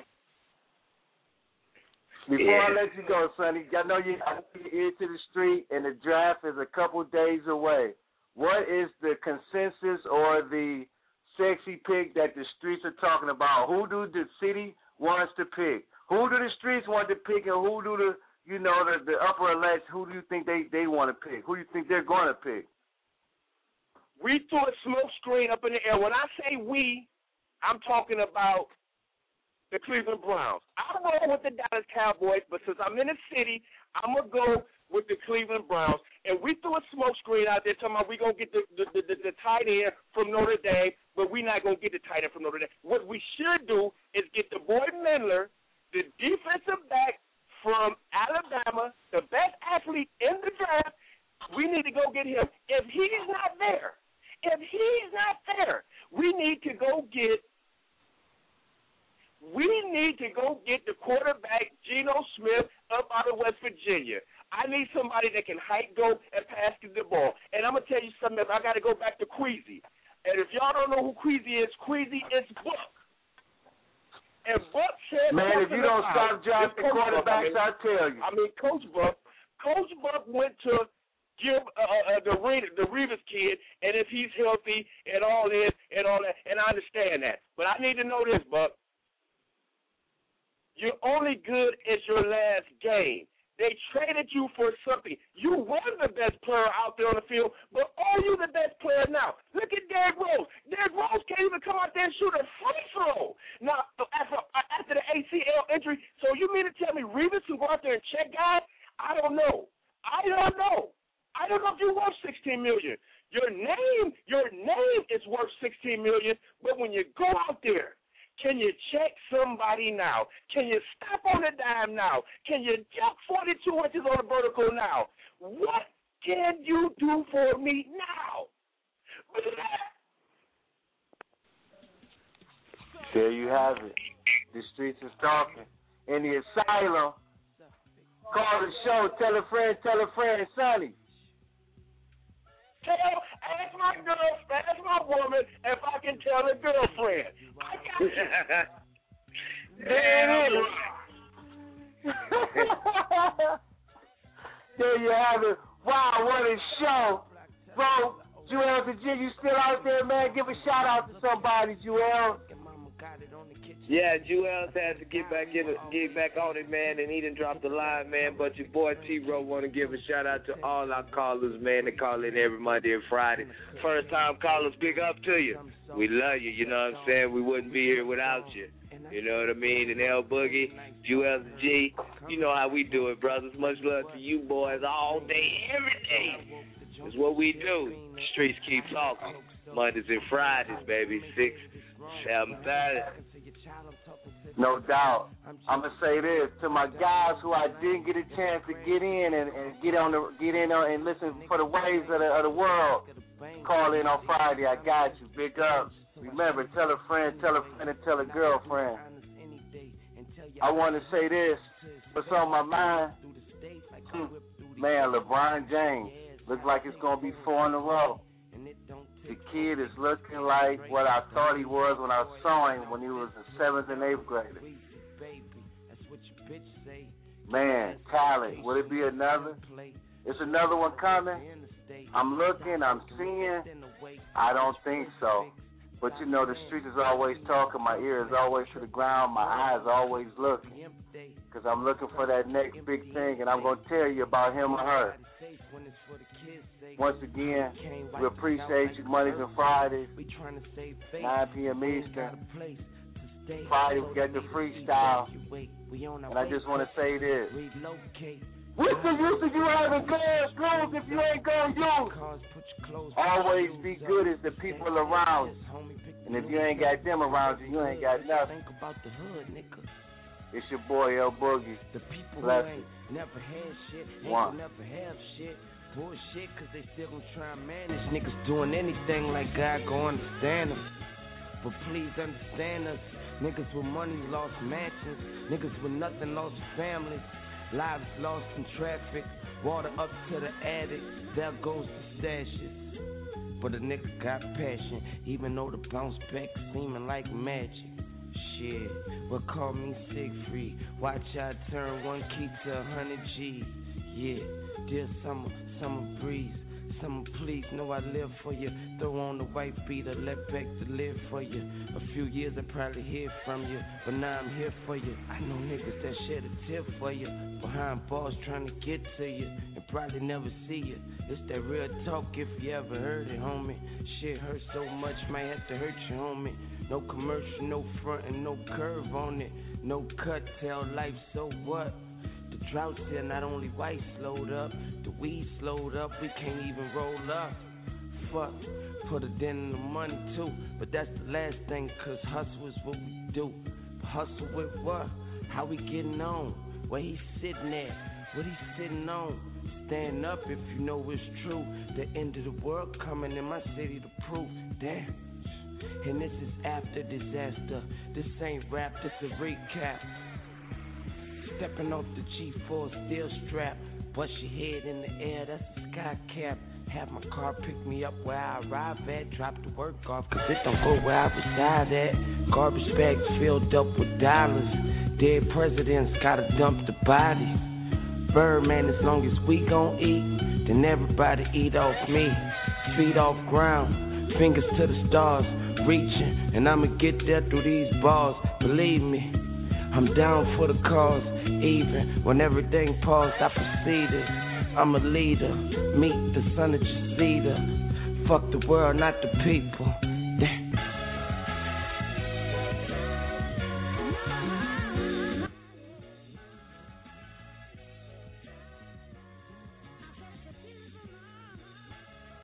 S2: Before I let you go, Sonny, I know you're ear to the street, and the draft is a couple days away. What is the consensus or the sexy pick that the streets are talking about? Who do the city wants to pick? Who do the streets want to pick, and who do the upper elects? Who do you think they want to pick? Who do you think they're going to pick?
S12: We threw a smoke screen up in the air. When I say we, I'm talking about the Cleveland Browns. I roll with the Dallas Cowboys, but since I'm in the city, I'm going to go with the Cleveland Browns. And we threw a smoke screen out there talking about we're going to get the tight end from Notre Dame, but we're not going to get the tight end from Notre Dame. What we should do is get the boy Mendler, the defensive back from Alabama, the best athlete in the draft. We need to go get him. If he's not there,
S10: We need to go get the quarterback, Geno Smith, up out of West Virginia. I need somebody that can hike, go, and pass the ball. And I'm going to tell you something. I got to go back to Queasy. And if y'all don't know who Queasy is Buck. And Buck said,
S2: man, if you don't stop drafting quarterbacks, I'll tell you.
S10: I mean, Coach Buck went to give the Revis kid, and if he's healthy and all this and all that, and I understand that. But I need to know this, Buck. You're only good as your last game. They traded you for something. You were the best player out there on the field, but are you the best player now? Look at Derrick Rose. Derrick Rose can't even come out there and shoot a free throw. Now, after the ACL injury, so you mean to tell me Revis can go out there and check guys? I don't know. I don't know if you're worth $16 million. Your name is worth $16 million, but when you go out there, can you check somebody now? Can you stop on the dime now? Can you jump 42 inches on the vertical now? What can you do for me now?
S2: There you have it. The streets is talking. In the asylum, call the show, tell a friend, Sonny.
S10: Ask my woman if I can tell a girlfriend. I got you.
S2: There you have it. Wow, what a show. Bro, Joel the G, you still out there, man? Give a shout out to somebody, Joel.
S12: Yeah, Joel had to get back on it, man, and he done dropped the line, man. But your boy T-Row want to give a shout out to all our callers, man. They call in every Monday and Friday. First time callers, big up to you. We love you, you know what I'm saying? We wouldn't be here without you. You know what I mean? And L Boogie, Joel the G, you know how we do it, brothers. Much love to you boys all day, every day. It's what we do. The streets keep talking. Mondays and Fridays, baby, 6, 7:30.
S2: No doubt. I'm gonna say this to my guys who I didn't get a chance to get in and get in and listen for the waves of the world. Call in on Friday. I got you. Big ups. Remember, tell a friend, and tell a girlfriend. I want to say this. What's on my mind? Man, LeBron James looks like it's gonna be 4 in a row. The kid is looking like what I thought he was when I saw him when he was a 7th and 8th grader. Man, talent. Will it be another? Is another one coming? I'm looking, I'm seeing. I don't think so. But you know, the street is always talking. My ear is always to the ground. My eyes always looking. Because I'm looking for that next big thing, and I'm going to tell you about him or her. Once again, we appreciate you Mondays and Fridays, 9 p.m. Eastern. Friday, we got the freestyle. And I just want to say this. What's the use of you having glass clothes if you ain't going to use? Always be good as the people around you. And if you ain't got them around you, you ain't got nothing. It's your boy, L Boogie.
S15: The people
S2: Bless
S15: who ain't never had shit,
S2: One.
S15: never have shit. Bullshit, cause they still gonna try and manage. Niggas doing anything like God gon' understand them. But please understand us. Niggas with money lost mansions. Niggas with nothing lost families. Lives lost in traffic. Water up to the attic. There goes the stashes. But a nigga got passion. Even though the bounce back seeming like magic. Shit, well call me Siegfried. Watch I turn 1 key to 100 G's. Yeah, dear summer breeze. Summer please, know I live for you. Throw on the white beater, let back to live for you. A few years I probably hear from you, but now I'm here for you. I know niggas that shed a tear for you. Behind bars trying to get to you, and probably never see you. It's that real talk if you ever heard it, homie. Shit hurts so much, might have to hurt you, homie. No commercial, no front, and no curve on it. No cut, tell life, so what? The droughts here, not only white slowed up, the weed slowed up, we can't even roll up. Fuck, put it in the money too, but that's the last thing, cause hustle is what we do. But hustle with what? How we getting on? Where he sitting at? What he sitting on? Stand up if you know it's true. The end of the world coming in my city to prove. Damn. And this is after disaster. This ain't rap, this a recap. Stepping off the G4, still strapped. Bust your head in the air, that's a sky cap. Have my car pick me up where I arrive at. Drop the work off, cause it don't go where I reside at. Garbage bags filled up with dollars. Dead presidents gotta dump the body. Birdman, as long as we gon' eat, then everybody eat off me. Feet off ground, fingers to the stars, reaching, and I'ma get there through these bars. Believe me, I'm down for the cause. Even when everything paused, I proceeded. I'm a leader, meet the son of Jazida. Fuck the world, not the people.